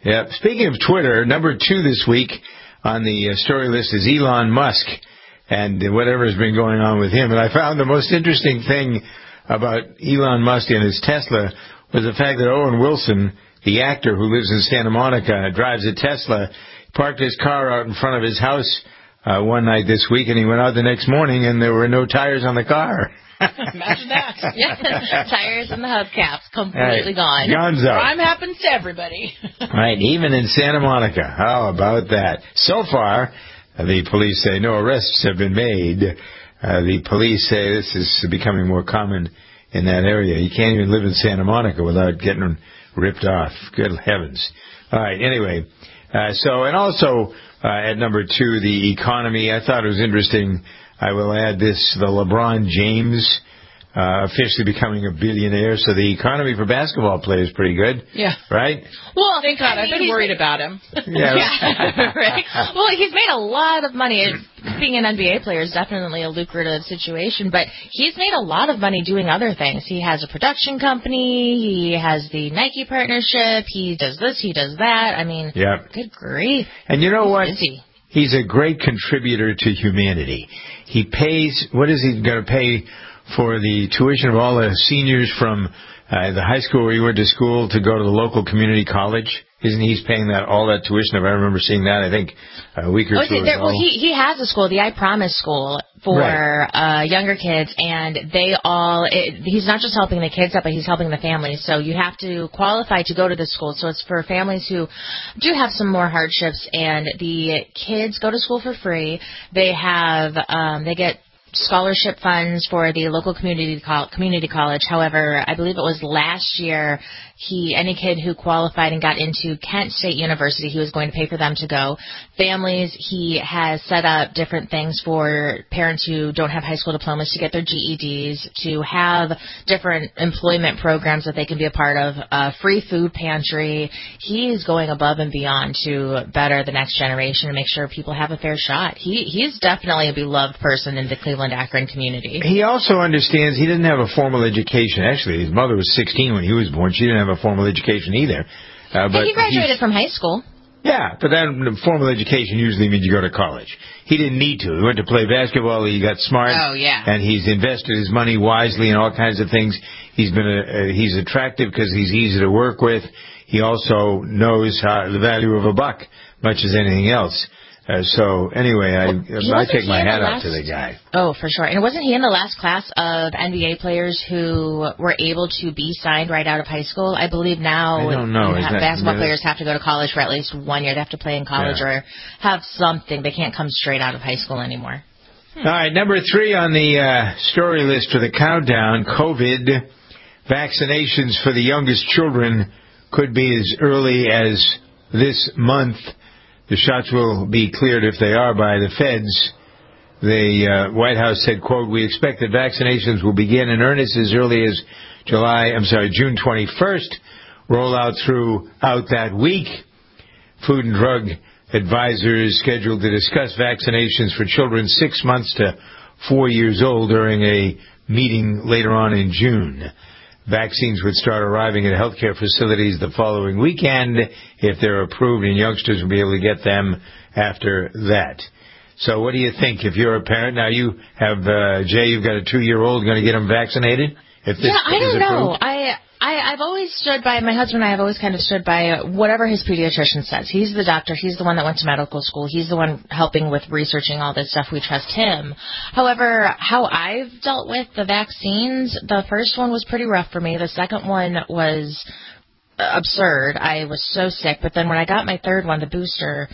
Speaker 2: Yeah. Speaking of Twitter, number two this week on the uh, story list is Elon Musk and uh, whatever has been going on with him. And I found the most interesting thing about Elon Musk and his Tesla was the fact that Owen Wilson, the actor who lives in Santa Monica, drives a Tesla, parked his car out in front of his house uh, one night this week, and he went out the next morning, and there were no tires on the car.
Speaker 3: Imagine that.
Speaker 4: Yeah. Tires and the hubcaps completely
Speaker 2: right.
Speaker 4: gone.
Speaker 2: Gonzo.
Speaker 3: Crime happens to everybody.
Speaker 2: Right, even in Santa Monica. How about that? So far, uh, the police say no arrests have been made. Uh, the police say this is becoming more common in that area. You can't even live in Santa Monica without getting ripped off. Good heavens. All right, anyway. Uh, so, and also uh, at number two, the economy. I thought it was interesting. I will add this, the LeBron James uh, officially becoming a billionaire. So the economy for basketball players is pretty good.
Speaker 3: Yeah.
Speaker 2: Right?
Speaker 3: Well, thank God.
Speaker 4: I
Speaker 3: I've
Speaker 4: mean,
Speaker 3: been worried about him.
Speaker 2: Yeah.
Speaker 4: yeah. Right. Well, he's made a lot of money. Being an N B A player is definitely a lucrative situation, but he's made a lot of money doing other things. He has a production company. He has the Nike partnership. He does this. He does that. I mean,
Speaker 2: yep.
Speaker 4: Good grief.
Speaker 2: And you know
Speaker 4: he's
Speaker 2: what?
Speaker 4: Busy.
Speaker 2: He's a great contributor to humanity. He pays, what is he going to pay for the tuition of all the seniors from uh, the high school where he went to school to go to the local community college? Isn't he paying that all that tuition? If I remember seeing that, I think a week or
Speaker 4: oh,
Speaker 2: two
Speaker 4: there,
Speaker 2: ago.
Speaker 4: Well, he he has a school, the I Promise School, for
Speaker 2: right.
Speaker 4: uh, younger kids, and they all. It, he's not just helping the kids out, but he's helping the families. So you have to qualify to go to this school. So it's for families who do have some more hardships, and the kids go to school for free. They have um, they get scholarship funds for the local community co- community college. However, I believe it was last year, he any kid who qualified and got into Kent State University, he was going to pay for them to go. Families, he has set up different things for parents who don't have high school diplomas to get their G E Ds, to have different employment programs that they can be a part of, a free food pantry. He is going above and beyond to better the next generation and make sure people have a fair shot. He He's definitely a beloved person in the Cleveland Akron community.
Speaker 2: He also understands he didn't have a formal education. Actually, his mother was sixteen when he was born. She didn't have a formal education either. Uh, but
Speaker 4: hey, he graduated from high school.
Speaker 2: Yeah, but then formal education usually means you go to college. He didn't need to. He went to play basketball. He got smart.
Speaker 4: Oh, yeah.
Speaker 2: And he's invested his money wisely in all kinds of things. He's been a, uh, he's attractive because he's easy to work with. He also knows how, the value of a buck, much as anything else. Uh, so, anyway, I
Speaker 4: well,
Speaker 2: I take my hat
Speaker 4: last,
Speaker 2: off to the guy.
Speaker 4: Oh, for sure. And wasn't he in the last class of N B A players who were able to be signed right out of high school? I believe now
Speaker 2: I don't know.
Speaker 4: Have,
Speaker 2: that,
Speaker 4: basketball
Speaker 2: really?
Speaker 4: players have to go to college for at least one year. They have to play in college
Speaker 2: Yeah.
Speaker 4: or have something. They can't come straight out of high school anymore.
Speaker 2: Hmm. All right, number three on the uh, story list for the countdown, COVID. Vaccinations for the youngest children could be as early as this month. The shots will be cleared if they are by the feds. The uh, White House said, quote, we expect that vaccinations will begin in earnest as early as July, I'm sorry, June twenty-first, roll out throughout that week. Food and Drug advisors scheduled to discuss vaccinations for children six months to four years old during a meeting later on in June. Vaccines would start arriving at healthcare facilities the following weekend if they're approved, and youngsters will be able to get them after that. So what do you think? If you're a parent, now you have, uh, Jay, you've got a two-year-old, going to get them vaccinated? If this
Speaker 4: yeah, I don't
Speaker 2: is
Speaker 4: know.
Speaker 2: approved?
Speaker 4: I, I, I've always stood by, my husband and I have always kind of stood by whatever his pediatrician says. He's the doctor. He's the one that went to medical school. He's the one helping with researching all this stuff. We trust him. However, how I've dealt with the vaccines, the first one was pretty rough for me. The second one was absurd. I was so sick. But then when I got my third one, the booster,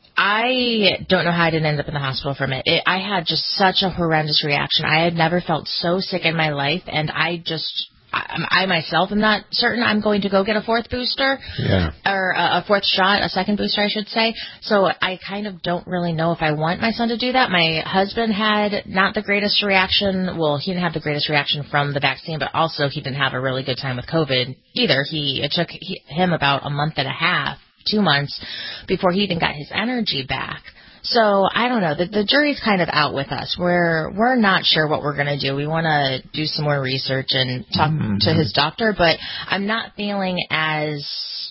Speaker 4: I don't know how I didn't end up in the hospital from it. it. I had just such a horrendous reaction. I had never felt so sick in my life, and I just, I, I myself am not certain I'm going to go get a fourth booster,
Speaker 2: yeah.
Speaker 4: or a, a fourth shot, a second booster, I should say. So I kind of don't really know if I want my son to do that. My husband had not the greatest reaction. Well, he didn't have the greatest reaction from the vaccine, but also he didn't have a really good time with COVID either. He It took he, him about a month and a half. two months before he even got his energy back. So I don't know. The, the jury's kind of out with us. We're we're not sure what we're going to do. We want to do some more research and talk mm-hmm. to his doctor, but I'm not feeling as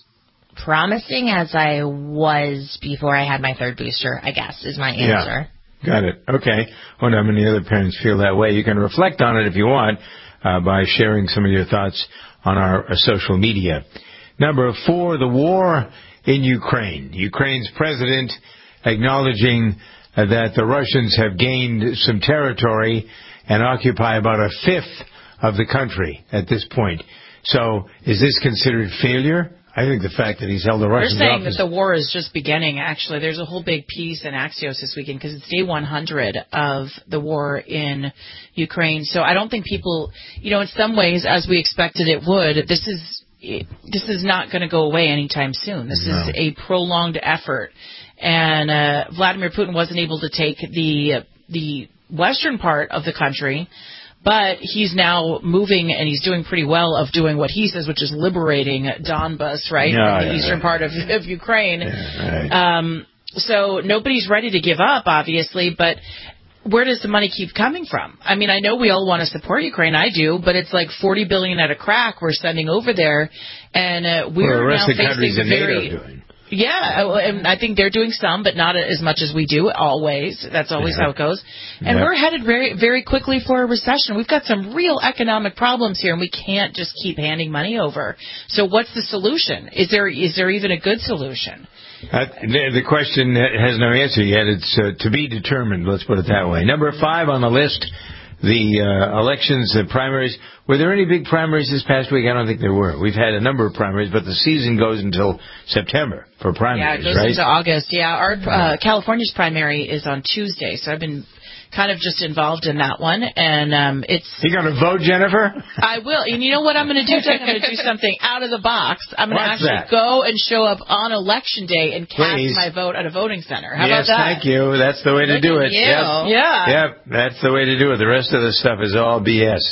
Speaker 4: promising as I was before I had my third booster, I guess, is my answer.
Speaker 2: Yeah. Got it. Okay. I wonder how many other parents feel that way. You can reflect on it if you want uh, by sharing some of your thoughts on our uh, social media. Number four, the war in Ukraine. Ukraine's president acknowledging uh, that the Russians have gained some territory and occupy about a fifth of the country at this point. So is this considered failure? I think the fact that he's held the Russians
Speaker 3: They're saying
Speaker 2: off is...
Speaker 3: that the war is just beginning, actually. There's a whole big piece in Axios this weekend because it's day one hundred of the war in Ukraine. So I don't think people, you know, in some ways, as we expected it would, this is this is not going to go away anytime soon. This no. is a prolonged effort. And uh, Vladimir Putin wasn't able to take the the western part of the country, but he's now moving, and he's doing pretty well of doing what he says, which is liberating Donbas, right,
Speaker 2: yeah,
Speaker 3: in the
Speaker 2: yeah,
Speaker 3: eastern
Speaker 2: right.
Speaker 3: part of, of Ukraine.
Speaker 2: Yeah, right.
Speaker 3: Um, so nobody's ready to give up, obviously, but where does the money keep coming from? I mean, I know we all want to support Ukraine. I do, but it's like forty billion dollars at a crack we're sending over there, and uh, we're
Speaker 2: well, the rest
Speaker 3: now
Speaker 2: of the countries
Speaker 3: facing
Speaker 2: in
Speaker 3: very...
Speaker 2: NATO doing.
Speaker 3: Yeah, and I think they're doing some, but not as much as we do, always. That's always
Speaker 2: yeah.
Speaker 3: how it goes. And
Speaker 2: yeah.
Speaker 3: we're headed very, very quickly for a recession. We've got some real economic problems here, and we can't just keep handing money over. So what's the solution? Is there is there even a good solution?
Speaker 2: Uh, the question has no answer yet. It's uh, to be determined, let's put it that way. Number five on the list, the uh, elections, the primaries. Were there any big primaries this past week? I don't think there were. We've had a number of primaries, but the season goes until September for primaries,
Speaker 3: yeah, it goes
Speaker 2: right?
Speaker 3: into August. Yeah, our uh, California's primary is on Tuesday, so I've been kind of just involved in that one, and um, it's...
Speaker 2: You going to vote, Jennifer?
Speaker 3: I will. And you know what I'm going to do? I'm going to do something out of the box. I'm going to actually
Speaker 2: that?
Speaker 3: go and show up on Election Day and cast
Speaker 2: Please.
Speaker 3: my vote at a voting center. How
Speaker 2: yes,
Speaker 3: about that?
Speaker 2: thank you. That's the way to
Speaker 3: Look
Speaker 2: do
Speaker 3: at
Speaker 2: it.
Speaker 3: you.
Speaker 2: Yep.
Speaker 3: Yeah.
Speaker 2: Yep, that's the way to do it. The rest of the stuff is all B S.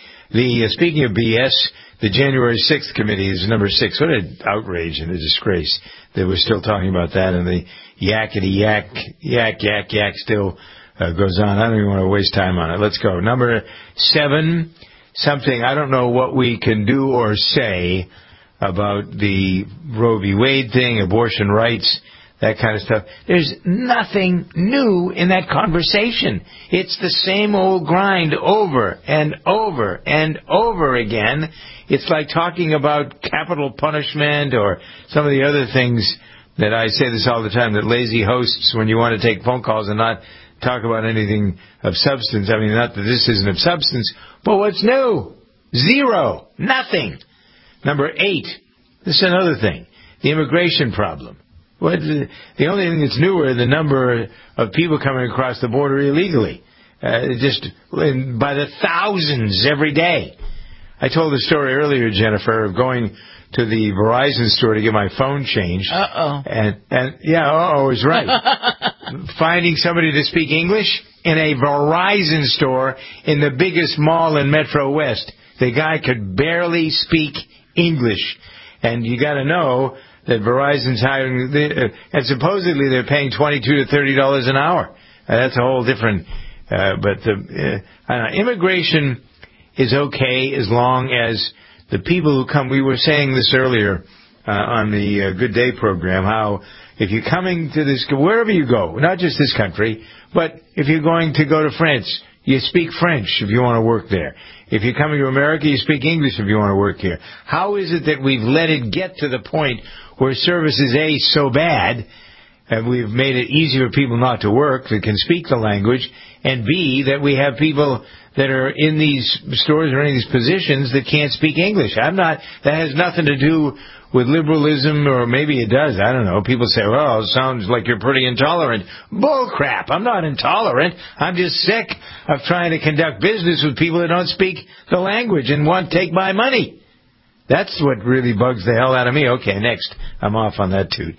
Speaker 2: The uh, speaking of B S, the January sixth committee is number six. What an outrage and a disgrace that we're still talking about that, and the yakety yak, yak, yak, yak still uh, goes on. I don't even want to waste time on it. Let's go. Number seven, something I don't know what we can do or say about the Roe v. Wade thing, abortion rights, that kind of stuff. There's nothing new in that conversation. It's the same old grind over and over and over again. It's like talking about capital punishment or some of the other things that I say this all the time, that lazy hosts, when you want to take phone calls and not talk about anything of substance. I mean, not that this isn't of substance, but what's new? Zero. Nothing. Number eight. This is another thing. The immigration problem. What, the, the only thing that's newer is the number of people coming across the border illegally. Uh, just by the thousands every day. I told the story earlier, Jennifer, of going to the Verizon store to get my phone changed.
Speaker 3: Uh-oh.
Speaker 2: And, and yeah, uh-oh is right. Finding somebody to speak English in a Verizon store in the biggest mall in Metro West. The guy could barely speak English. And you got to know that Verizon's hiring, uh, and supposedly they're paying twenty-two to thirty dollars an hour. Uh, that's a whole different, uh, but the, uh, I don't know, immigration is okay as long as the people who come, we were saying this earlier uh, on the uh, Good Day program, how if you're coming to this, wherever you go, not just this country, but if you're going to go to France, you speak French if you want to work there. If you're coming to America, you speak English if you want to work here. How is it that we've let it get to the point where service is A, so bad, and we've made it easier for people not to work that can speak the language, and B, that we have people that are in these stores or in these positions that can't speak English? I'm not, that has nothing to do with liberalism, or maybe it does. I don't know. People say, well, it sounds like you're pretty intolerant. Bull crap. I'm not intolerant. I'm just sick of trying to conduct business with people that don't speak the language and want to take my money. That's what really bugs the hell out of me. Okay, next. I'm off on that too.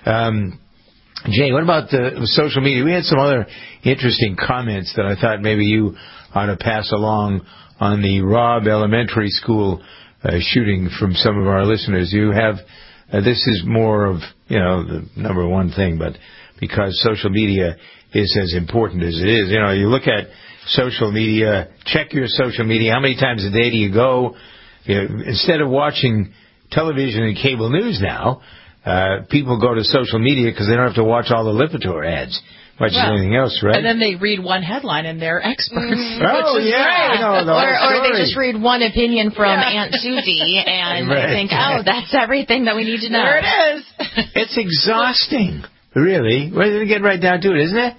Speaker 2: Um, Jay, what about the social media? We had some other interesting comments that I thought maybe you ought to pass along on the Robb Elementary School uh, shooting from some of our listeners. You have, uh, this is more of, you know, the number one thing, but because social media is as important as it is. You know, you look at social media, check your social media. How many times a day do you go? You know, instead of watching television and cable news now, uh, people go to social media because they don't have to watch all the Lipitor ads, much
Speaker 3: well,
Speaker 2: as anything else, right?
Speaker 3: And then they read one headline and they're experts.
Speaker 2: Mm-hmm. Oh, yeah. I know, the
Speaker 4: or, or they
Speaker 2: story.
Speaker 4: just read one opinion from
Speaker 3: Yeah.
Speaker 4: Aunt Susie and
Speaker 2: Right.
Speaker 4: they think, oh, that's everything that we need to know.
Speaker 3: There it is.
Speaker 2: It's exhausting, really. Well, they get right down to it, isn't it?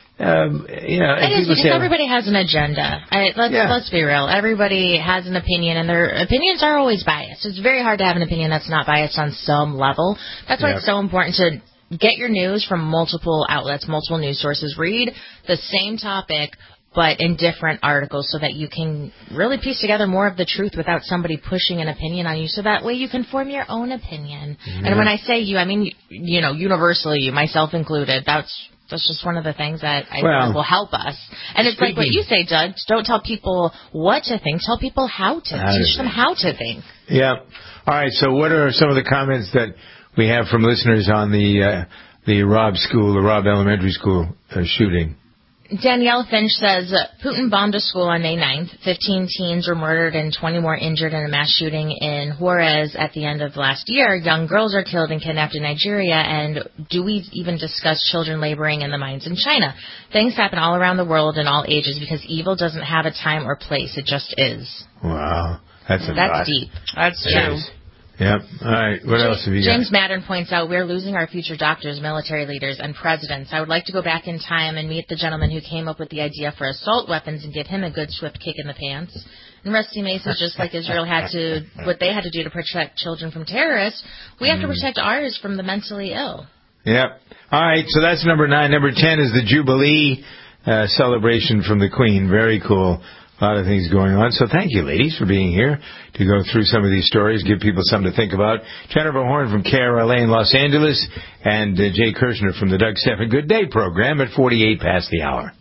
Speaker 2: Um, you know,
Speaker 4: It is because everybody has an agenda. I, let's
Speaker 2: Yeah.
Speaker 4: let's be real. Everybody has an opinion, and their opinions are always biased. It's very hard to have an opinion that's not biased on some level. That's why
Speaker 2: Yeah.
Speaker 4: it's so important to get your news from multiple outlets, multiple news sources. Read the same topic, but in different articles, so that you can really piece together more of the truth without somebody pushing an opinion on you. So that way you can form your own opinion.
Speaker 2: Yeah.
Speaker 4: And when I say you, I mean you know universally, myself included. That's That's just one of the things that I
Speaker 2: Well,
Speaker 4: think will help us. And it's like what
Speaker 2: speaking-
Speaker 4: you say, Doug. Don't tell people what to think. Tell people how to.
Speaker 2: How to
Speaker 4: Teach them
Speaker 2: think.
Speaker 4: how to think.
Speaker 2: Yeah. All right. So, what are some of the comments that we have from listeners on the uh, the Robb School, the Robb Elementary School uh, shooting?
Speaker 4: Danielle Finch says, Putin bombed a school on May ninth. Fifteen teens were murdered and twenty more injured in a mass shooting in Juarez at the end of last year. Young girls are killed and kidnapped in Nigeria. And do we even discuss children laboring in the mines in China? Things happen all around the world in all ages because evil doesn't have a time or place. It just is.
Speaker 2: Wow. That's a
Speaker 4: That's
Speaker 2: lot.
Speaker 4: deep.
Speaker 3: That's
Speaker 2: That
Speaker 3: true.
Speaker 2: is. Yep. All right. What else have you
Speaker 4: James
Speaker 2: got?
Speaker 4: Maddern points out we're losing our future doctors, military leaders, and presidents. I would like to go back in time and meet the gentleman who came up with the idea for assault weapons and give him a good swift kick in the pants. And Rusty Mason, just like Israel had to, what they had to do to protect children from terrorists, we have to protect ours from the mentally ill.
Speaker 2: Yep. All right. So that's number nine. Number ten is the Jubilee uh, celebration from the Queen. Very cool. A lot of things going on. So thank you, ladies, for being here to go through some of these stories, give people something to think about. Jennifer Horn from K R L A in Los Angeles and uh, Jay Kirshner from the Doug Stephan Good Day program at forty-eight past the hour.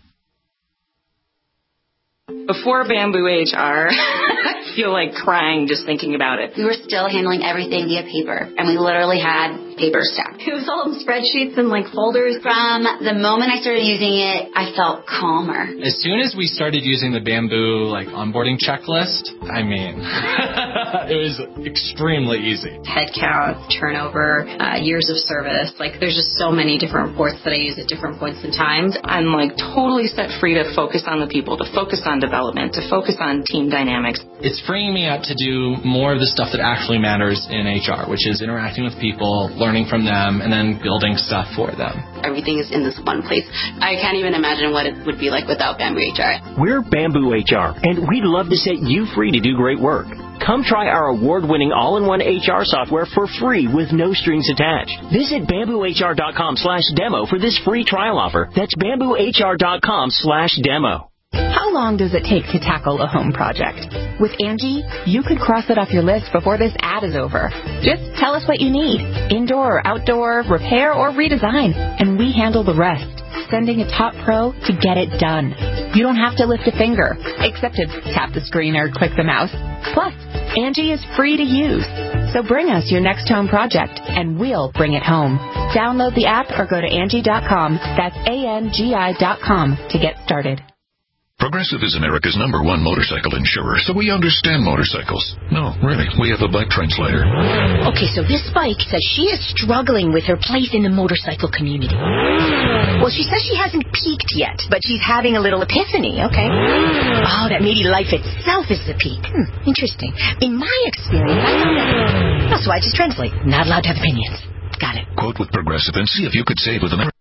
Speaker 6: Before Bamboo H R, I feel like crying just thinking about it.
Speaker 7: We were still handling everything via paper, and we literally had paper stacked. It was all in spreadsheets and like folders. From the moment I started using it, I felt calmer.
Speaker 10: As soon as we started using the Bamboo like onboarding checklist, I mean, it was extremely easy.
Speaker 11: Headcount, turnover, uh, years of service. Like there's just so many different reports that I use at different points in time.
Speaker 6: I'm like totally set free to focus on the people, to focus on development, to focus on team dynamics.
Speaker 10: It's freeing me up to do more of the stuff that actually matters in H R, which is interacting with people, learning from them, and then building stuff for them.
Speaker 7: Everything is in this one place. I can't even imagine what it would be like without Bamboo H R.
Speaker 25: We're Bamboo H R, and we'd love to set you free to do great work. Come try our award-winning all-in-one H R software for free with no strings attached. Visit bamboo h r dot com slash demo for this free trial offer. That's bamboo h r dot com slash demo.
Speaker 26: How long does it take to tackle a home project? With Angie, you could cross it off your list before this ad is over. Just tell us what you need, indoor or outdoor, repair or redesign, and we handle the rest, sending a top pro to get it done. You don't have to lift a finger, except to tap the screen or click the mouse. Plus, Angie is free to use. So bring us your next home project, and we'll bring it home. Download the app or go to Angie dot com. That's A N G I dot com to get started.
Speaker 27: Progressive is America's number one motorcycle insurer, so we understand motorcycles. No, really, we have a bike translator.
Speaker 28: Okay, so this bike says she is struggling with her place in the motorcycle community. Well, she says she hasn't peaked yet, but she's having a little epiphany, okay? Oh, that maybe life itself is the peak. Hmm, interesting. In my experience, I found that... Oh, so I just translate. Not allowed to have opinions. Got it.
Speaker 27: Quote with Progressive and see if you could save with America.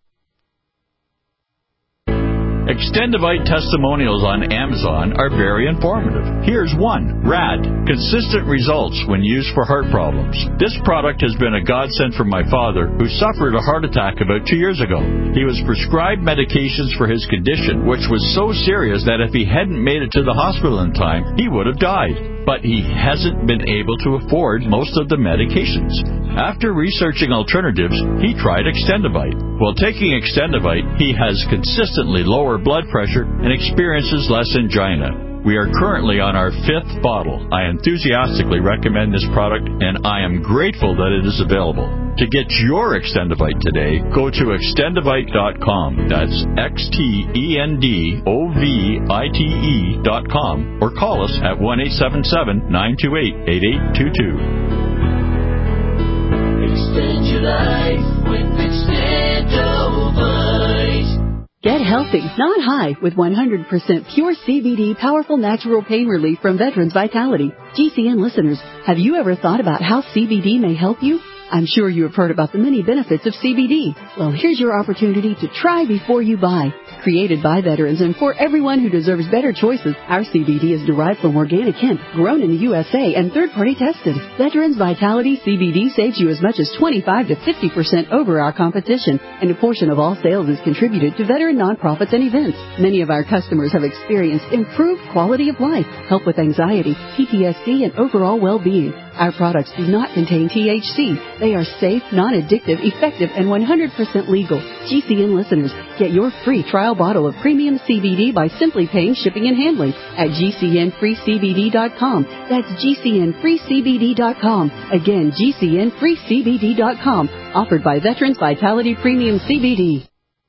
Speaker 29: Extendivite testimonials on Amazon are very informative. Here's one. Rad. Consistent results when used for heart problems. This product has been a godsend for my father, who suffered a heart attack about two years ago. He was prescribed medications for his condition, which was so serious that if he hadn't made it to the hospital in time, he would have died. But he hasn't been able to afford most of the medications. After researching alternatives, he tried Extendivite. While taking Extendivite, he has consistently lower blood pressure and experiences less angina. We are currently on our fifth bottle. I enthusiastically recommend this product, and I am grateful that it is available. To get your Extendivite today, go to extendivite dot com. That's X T E N D O V I T E dot com, or call us at one eight seven seven, nine two eight, eight eight two two.
Speaker 5: Spend your life with Extendovite.
Speaker 8: Get healthy, not high, with one hundred percent pure C B D powerful natural pain relief from Veterans Vitality. G C N listeners, have you ever thought about how C B D may help you? I'm sure you have heard about the many benefits of C B D. Well, here's your opportunity to try before you buy. Created by veterans and for everyone who deserves better choices, our C B D is derived from organic hemp, grown in the U S A and third-party tested. Veterans Vitality C B D saves you as much as twenty-five to fifty percent over our competition, and a portion of all sales is contributed to veteran nonprofits and events. Many of our customers have experienced improved quality of life, help with anxiety, P T S D, and overall well-being. Our products do not contain T H C. They are safe, non-addictive, effective, and one hundred percent legal. G C N listeners, get your free trial bottle of premium C B D by simply paying shipping and handling at G C N free C B D dot com. That's G C N free C B D dot com. Again, G C N free C B D dot com. Offered by Veterans Vitality Premium C B D.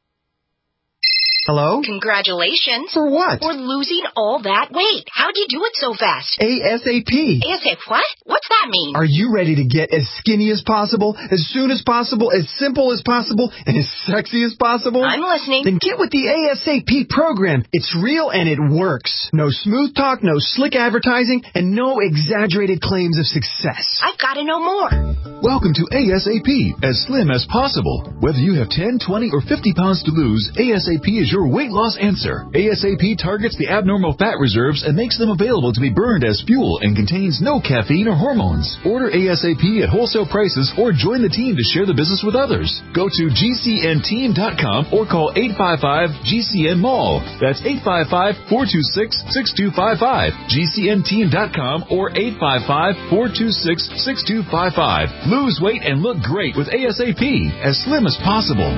Speaker 9: Hello?
Speaker 28: Congratulations.
Speaker 9: For what?
Speaker 28: For losing all that weight. How'd you do it so fast?
Speaker 9: ASAP.
Speaker 28: ASAP what? What's that mean?
Speaker 9: Are you ready to get as skinny as possible, as soon as possible, as simple as possible, and as sexy as possible?
Speaker 28: I'm listening.
Speaker 9: Then get with the ASAP program. It's real and it works. No smooth talk, no slick advertising, and no exaggerated claims of success.
Speaker 28: I've got to know more.
Speaker 12: Welcome to ASAP, as slim as possible. Whether you have ten, twenty, or fifty pounds to lose, ASAP is your weight loss answer. ASAP targets the abnormal fat reserves and makes them available to be burned as fuel and contains no caffeine or hormones. Order ASAP at wholesale prices or join the team to share the business with others. Go to G C N team dot com or call eight five five G C N mall. That's eight five five, four two six, six two five five. G C N team dot com or eight five five, four two six, six two five five. Lose weight and look great with ASAP, as slim as possible.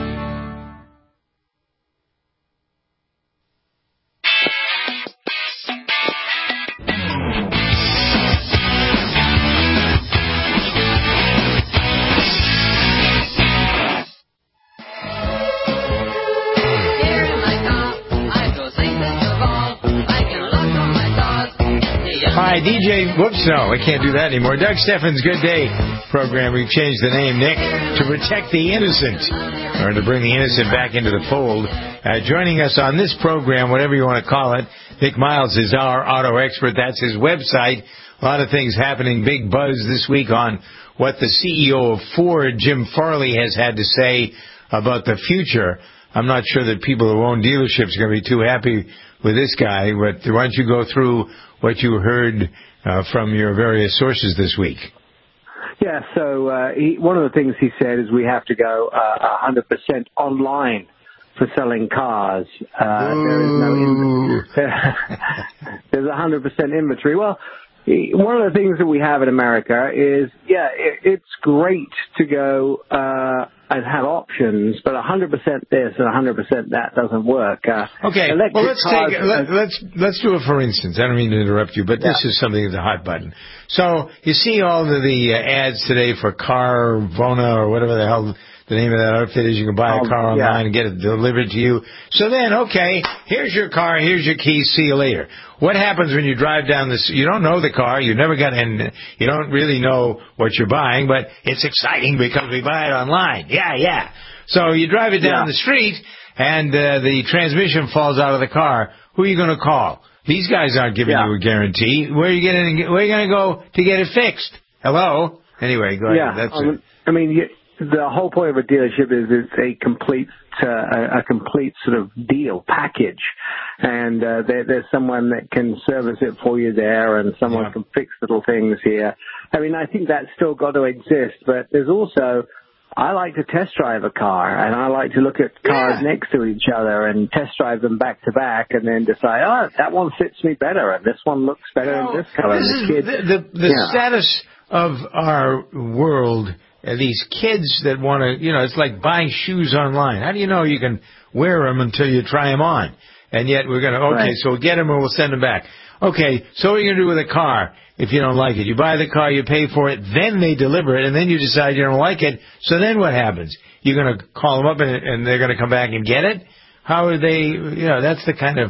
Speaker 2: Hi, D J. Whoops, no, we can't do that anymore. Doug Steffens' Good Day program. We've changed the name, Nick, to protect the innocent, or to bring the innocent back into the fold. Uh, joining us on this program, whatever you want to call it, Nick Miles is our auto expert. That's his website. A lot of things happening. Big buzz this week on what the C E O of Ford, Jim Farley, has had to say about the future. I'm not sure that people who own dealerships are going to be too happy with this guy, but why don't you go through what you heard uh, from your various sources this week?
Speaker 13: Yeah, so uh, he, one of the things he said is we have to go uh, one hundred percent online for selling cars. Uh, there is no inventory. There's one hundred percent inventory. Well, one of the things that we have in America is, yeah, it, it's great to go uh, and have options, but one hundred percent this and one hundred percent that doesn't work. Uh,
Speaker 2: okay, well, let's take let, let's let's do it for instance. I don't mean to interrupt you, but yeah. This is something that's a hot button. So you see all of the uh, ads today for Carvana or whatever the hell the name of that outfit is. You can buy a car online yeah. and get it delivered to you. So then, okay, here's your car, here's your keys, see you later. What happens when you drive down this? You don't know the car, you never got in, you don't really know what you're buying, but it's exciting because we buy it online. Yeah, yeah. So you drive it down yeah. the street, and uh, the transmission falls out of the car. Who are you going to call? These guys aren't giving yeah. you a guarantee. Where are you getting? Where are you going to go to get it fixed? Hello. Anyway, go
Speaker 13: yeah,
Speaker 2: ahead. That's
Speaker 13: um,
Speaker 2: it.
Speaker 13: I mean. You, The whole point of a dealership is it's a complete, uh, a, a complete sort of deal package, and uh, there, there's someone that can service it for you there, and someone yeah. can fix little things here. I mean, I think that's still got to exist, but there's also, I like to test drive a car, and I like to look at cars yeah. next to each other and test drive them back to back, and then decide, oh, that one fits me better, and this one looks better well, in this color.
Speaker 2: This is the the, the yeah. status of our world. Uh, these kids that want to, you know, it's like buying shoes online. How do you know you can wear them until you try them on? And yet we're going to, okay, right. so we'll get them or we'll send them back. Okay, so what are you going to do with a car if you don't like it? You buy the car, you pay for it, then they deliver it, and then you decide you don't like it. So then what happens? You're going to call them up and, and they're going to come back and get it? How are they, you know, that's the kind of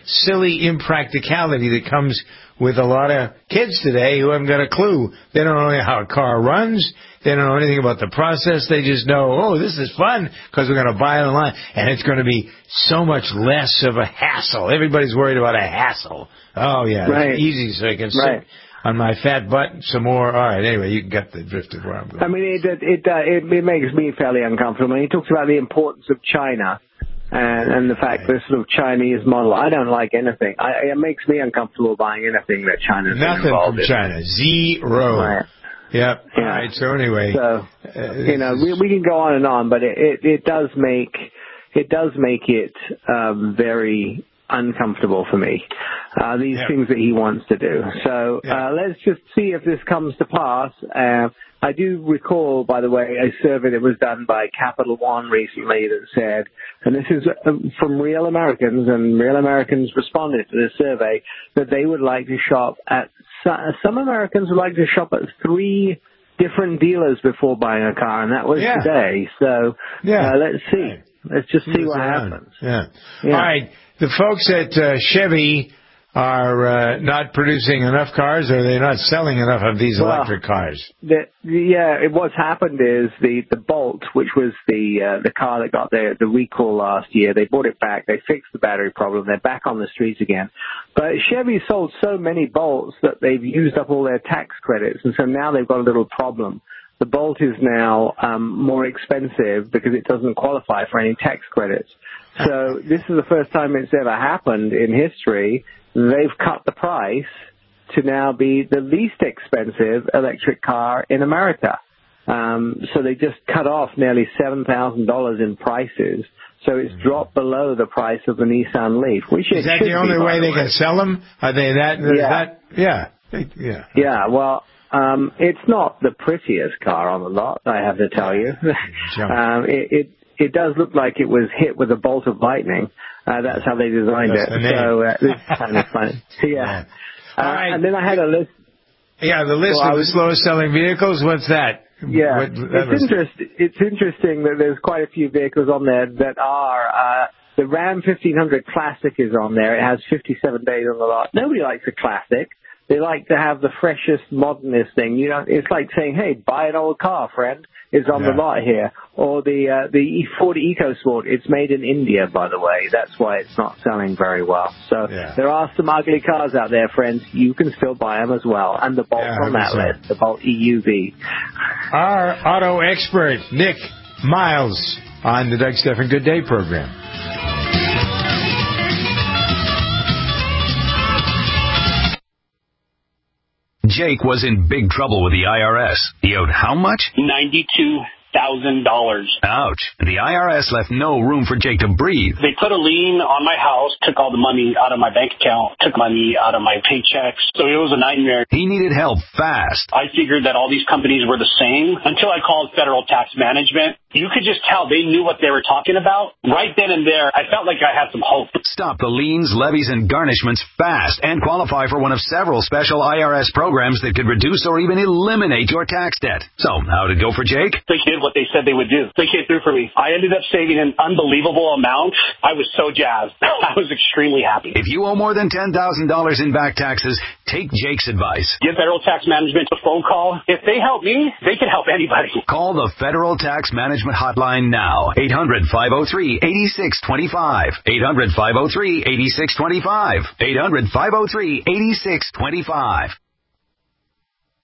Speaker 2: silly impracticality that comes with a lot of kids today who haven't got a clue. They don't know how a car runs. They don't know anything about the process. They just know, oh, this is fun because we're going to buy it online. And it's going to be so much less of a hassle. Everybody's worried about a hassle. Oh, yeah.
Speaker 13: Right.
Speaker 2: It's easy so I can
Speaker 13: right.
Speaker 2: sit on my fat butt some more. All right. Anyway, you get the drift of where I'm going.
Speaker 13: I mean, it it it, uh, it, it makes me fairly uncomfortable. And he talks about the importance of China. And, and the fact that sort of Chinese model, I don't like anything. I, it makes me uncomfortable buying anything that China's
Speaker 2: Nothing
Speaker 13: involved
Speaker 2: from
Speaker 13: in.
Speaker 2: China. Zero.
Speaker 13: Right.
Speaker 2: Yep.
Speaker 13: Yeah.
Speaker 2: All right. So anyway,
Speaker 13: so
Speaker 2: uh,
Speaker 13: you know, we we can go on and on, but it it, it does make it does make it um, very uncomfortable for me. Uh, these
Speaker 2: yeah.
Speaker 13: things that he wants to do. So
Speaker 2: yeah.
Speaker 13: uh, let's just see if this comes to pass. Uh, I do recall, by the way, a survey that was done by Capital One recently that said, and this is from real Americans, and real Americans responded to this survey, that they would like to shop at, some Americans would like to shop at three different dealers before buying a car, and that was
Speaker 2: yeah.
Speaker 13: today. So
Speaker 2: yeah.
Speaker 13: uh, let's see. Let's just see what
Speaker 2: around.
Speaker 13: happens.
Speaker 2: Yeah.
Speaker 13: yeah.
Speaker 2: All right. The folks at uh, Chevy are uh, not producing enough cars, or they're not selling enough of these
Speaker 13: well,
Speaker 2: electric cars?
Speaker 13: The, yeah, it, what's happened is the, the Bolt, which was the uh, the car that got the, the recall last year, they brought it back, they fixed the battery problem, they're back on the streets again. But Chevy sold so many Bolts that they've used up all their tax credits, and so now they've got a little problem. The Bolt is now um, more expensive because it doesn't qualify for any tax credits. So this is the first time it's ever happened in history. They've cut the price to now be the least expensive electric car in America. Um, so they just cut off nearly seven thousand dollars in prices. So it's dropped below the price of the Nissan Leaf. Which
Speaker 2: is that the only way they can sell them? Are they that?
Speaker 13: Yeah.
Speaker 2: That, yeah. Yeah.
Speaker 13: Yeah. Well, um, it's not the prettiest car on the lot, I have to tell you. um, it, it it does look like it was hit with a bolt of lightning. Uh, that's how they designed
Speaker 2: that's
Speaker 13: it.
Speaker 2: The
Speaker 13: so uh, it's kind of funny. Yeah.
Speaker 2: yeah.
Speaker 13: Uh,
Speaker 2: All right.
Speaker 13: And then I had a list.
Speaker 2: Yeah, the list
Speaker 13: well,
Speaker 2: of the
Speaker 13: was,
Speaker 2: slowest selling vehicles. What's that?
Speaker 13: Yeah,
Speaker 2: what, that
Speaker 13: it's interesting. It's interesting that there's quite a few vehicles on there that are. Uh, the Ram fifteen hundred Classic is on there. It has fifty-seven days on the lot. Nobody likes a Classic. They like to have the freshest, modernest thing. You know, it's like saying, "Hey, buy an old car, friend. It's on
Speaker 2: yeah.
Speaker 13: the lot here." Or the uh, the Ford EcoSport. It's made in India, by the way. That's why it's not selling very well. So
Speaker 2: yeah.
Speaker 13: there are some ugly cars out there, friends. You can still buy them as well. And the Bolt
Speaker 2: yeah,
Speaker 13: on that list, the Bolt E U V.
Speaker 2: Our auto expert, Nick Miles, on the Doug Stephan Good Day program.
Speaker 1: Jake was in big trouble with the I R S. He owed how much?
Speaker 14: ninety-two thousand dollars.
Speaker 1: Ouch. The I R S left no room for Jake to breathe.
Speaker 14: They put a lien on my house, took all the money out of my bank account, took money out of my paychecks. So it was a nightmare.
Speaker 1: He needed help fast.
Speaker 14: I figured that all these companies were the same until I called Federal Tax Management. You could just tell they knew what they were talking about. Right then and there, I felt like I had some hope.
Speaker 1: Stop the liens, levies, and garnishments fast and qualify for one of several special I R S programs that could reduce or even eliminate your tax debt. So, how'd it go for Jake?
Speaker 14: They did what they said they would do. They came through for me. I ended up saving an unbelievable amount. I was so jazzed. I was extremely happy.
Speaker 1: If you owe more than ten thousand dollars in back taxes, take Jake's advice.
Speaker 14: Give Federal Tax Management a phone call. If they help me, they can help anybody.
Speaker 1: Call the Federal Tax Management Hotline now. eight hundred, five oh three, eight six two five. eight hundred, five oh three, eight six two five. eight hundred, five oh three, eight six two five.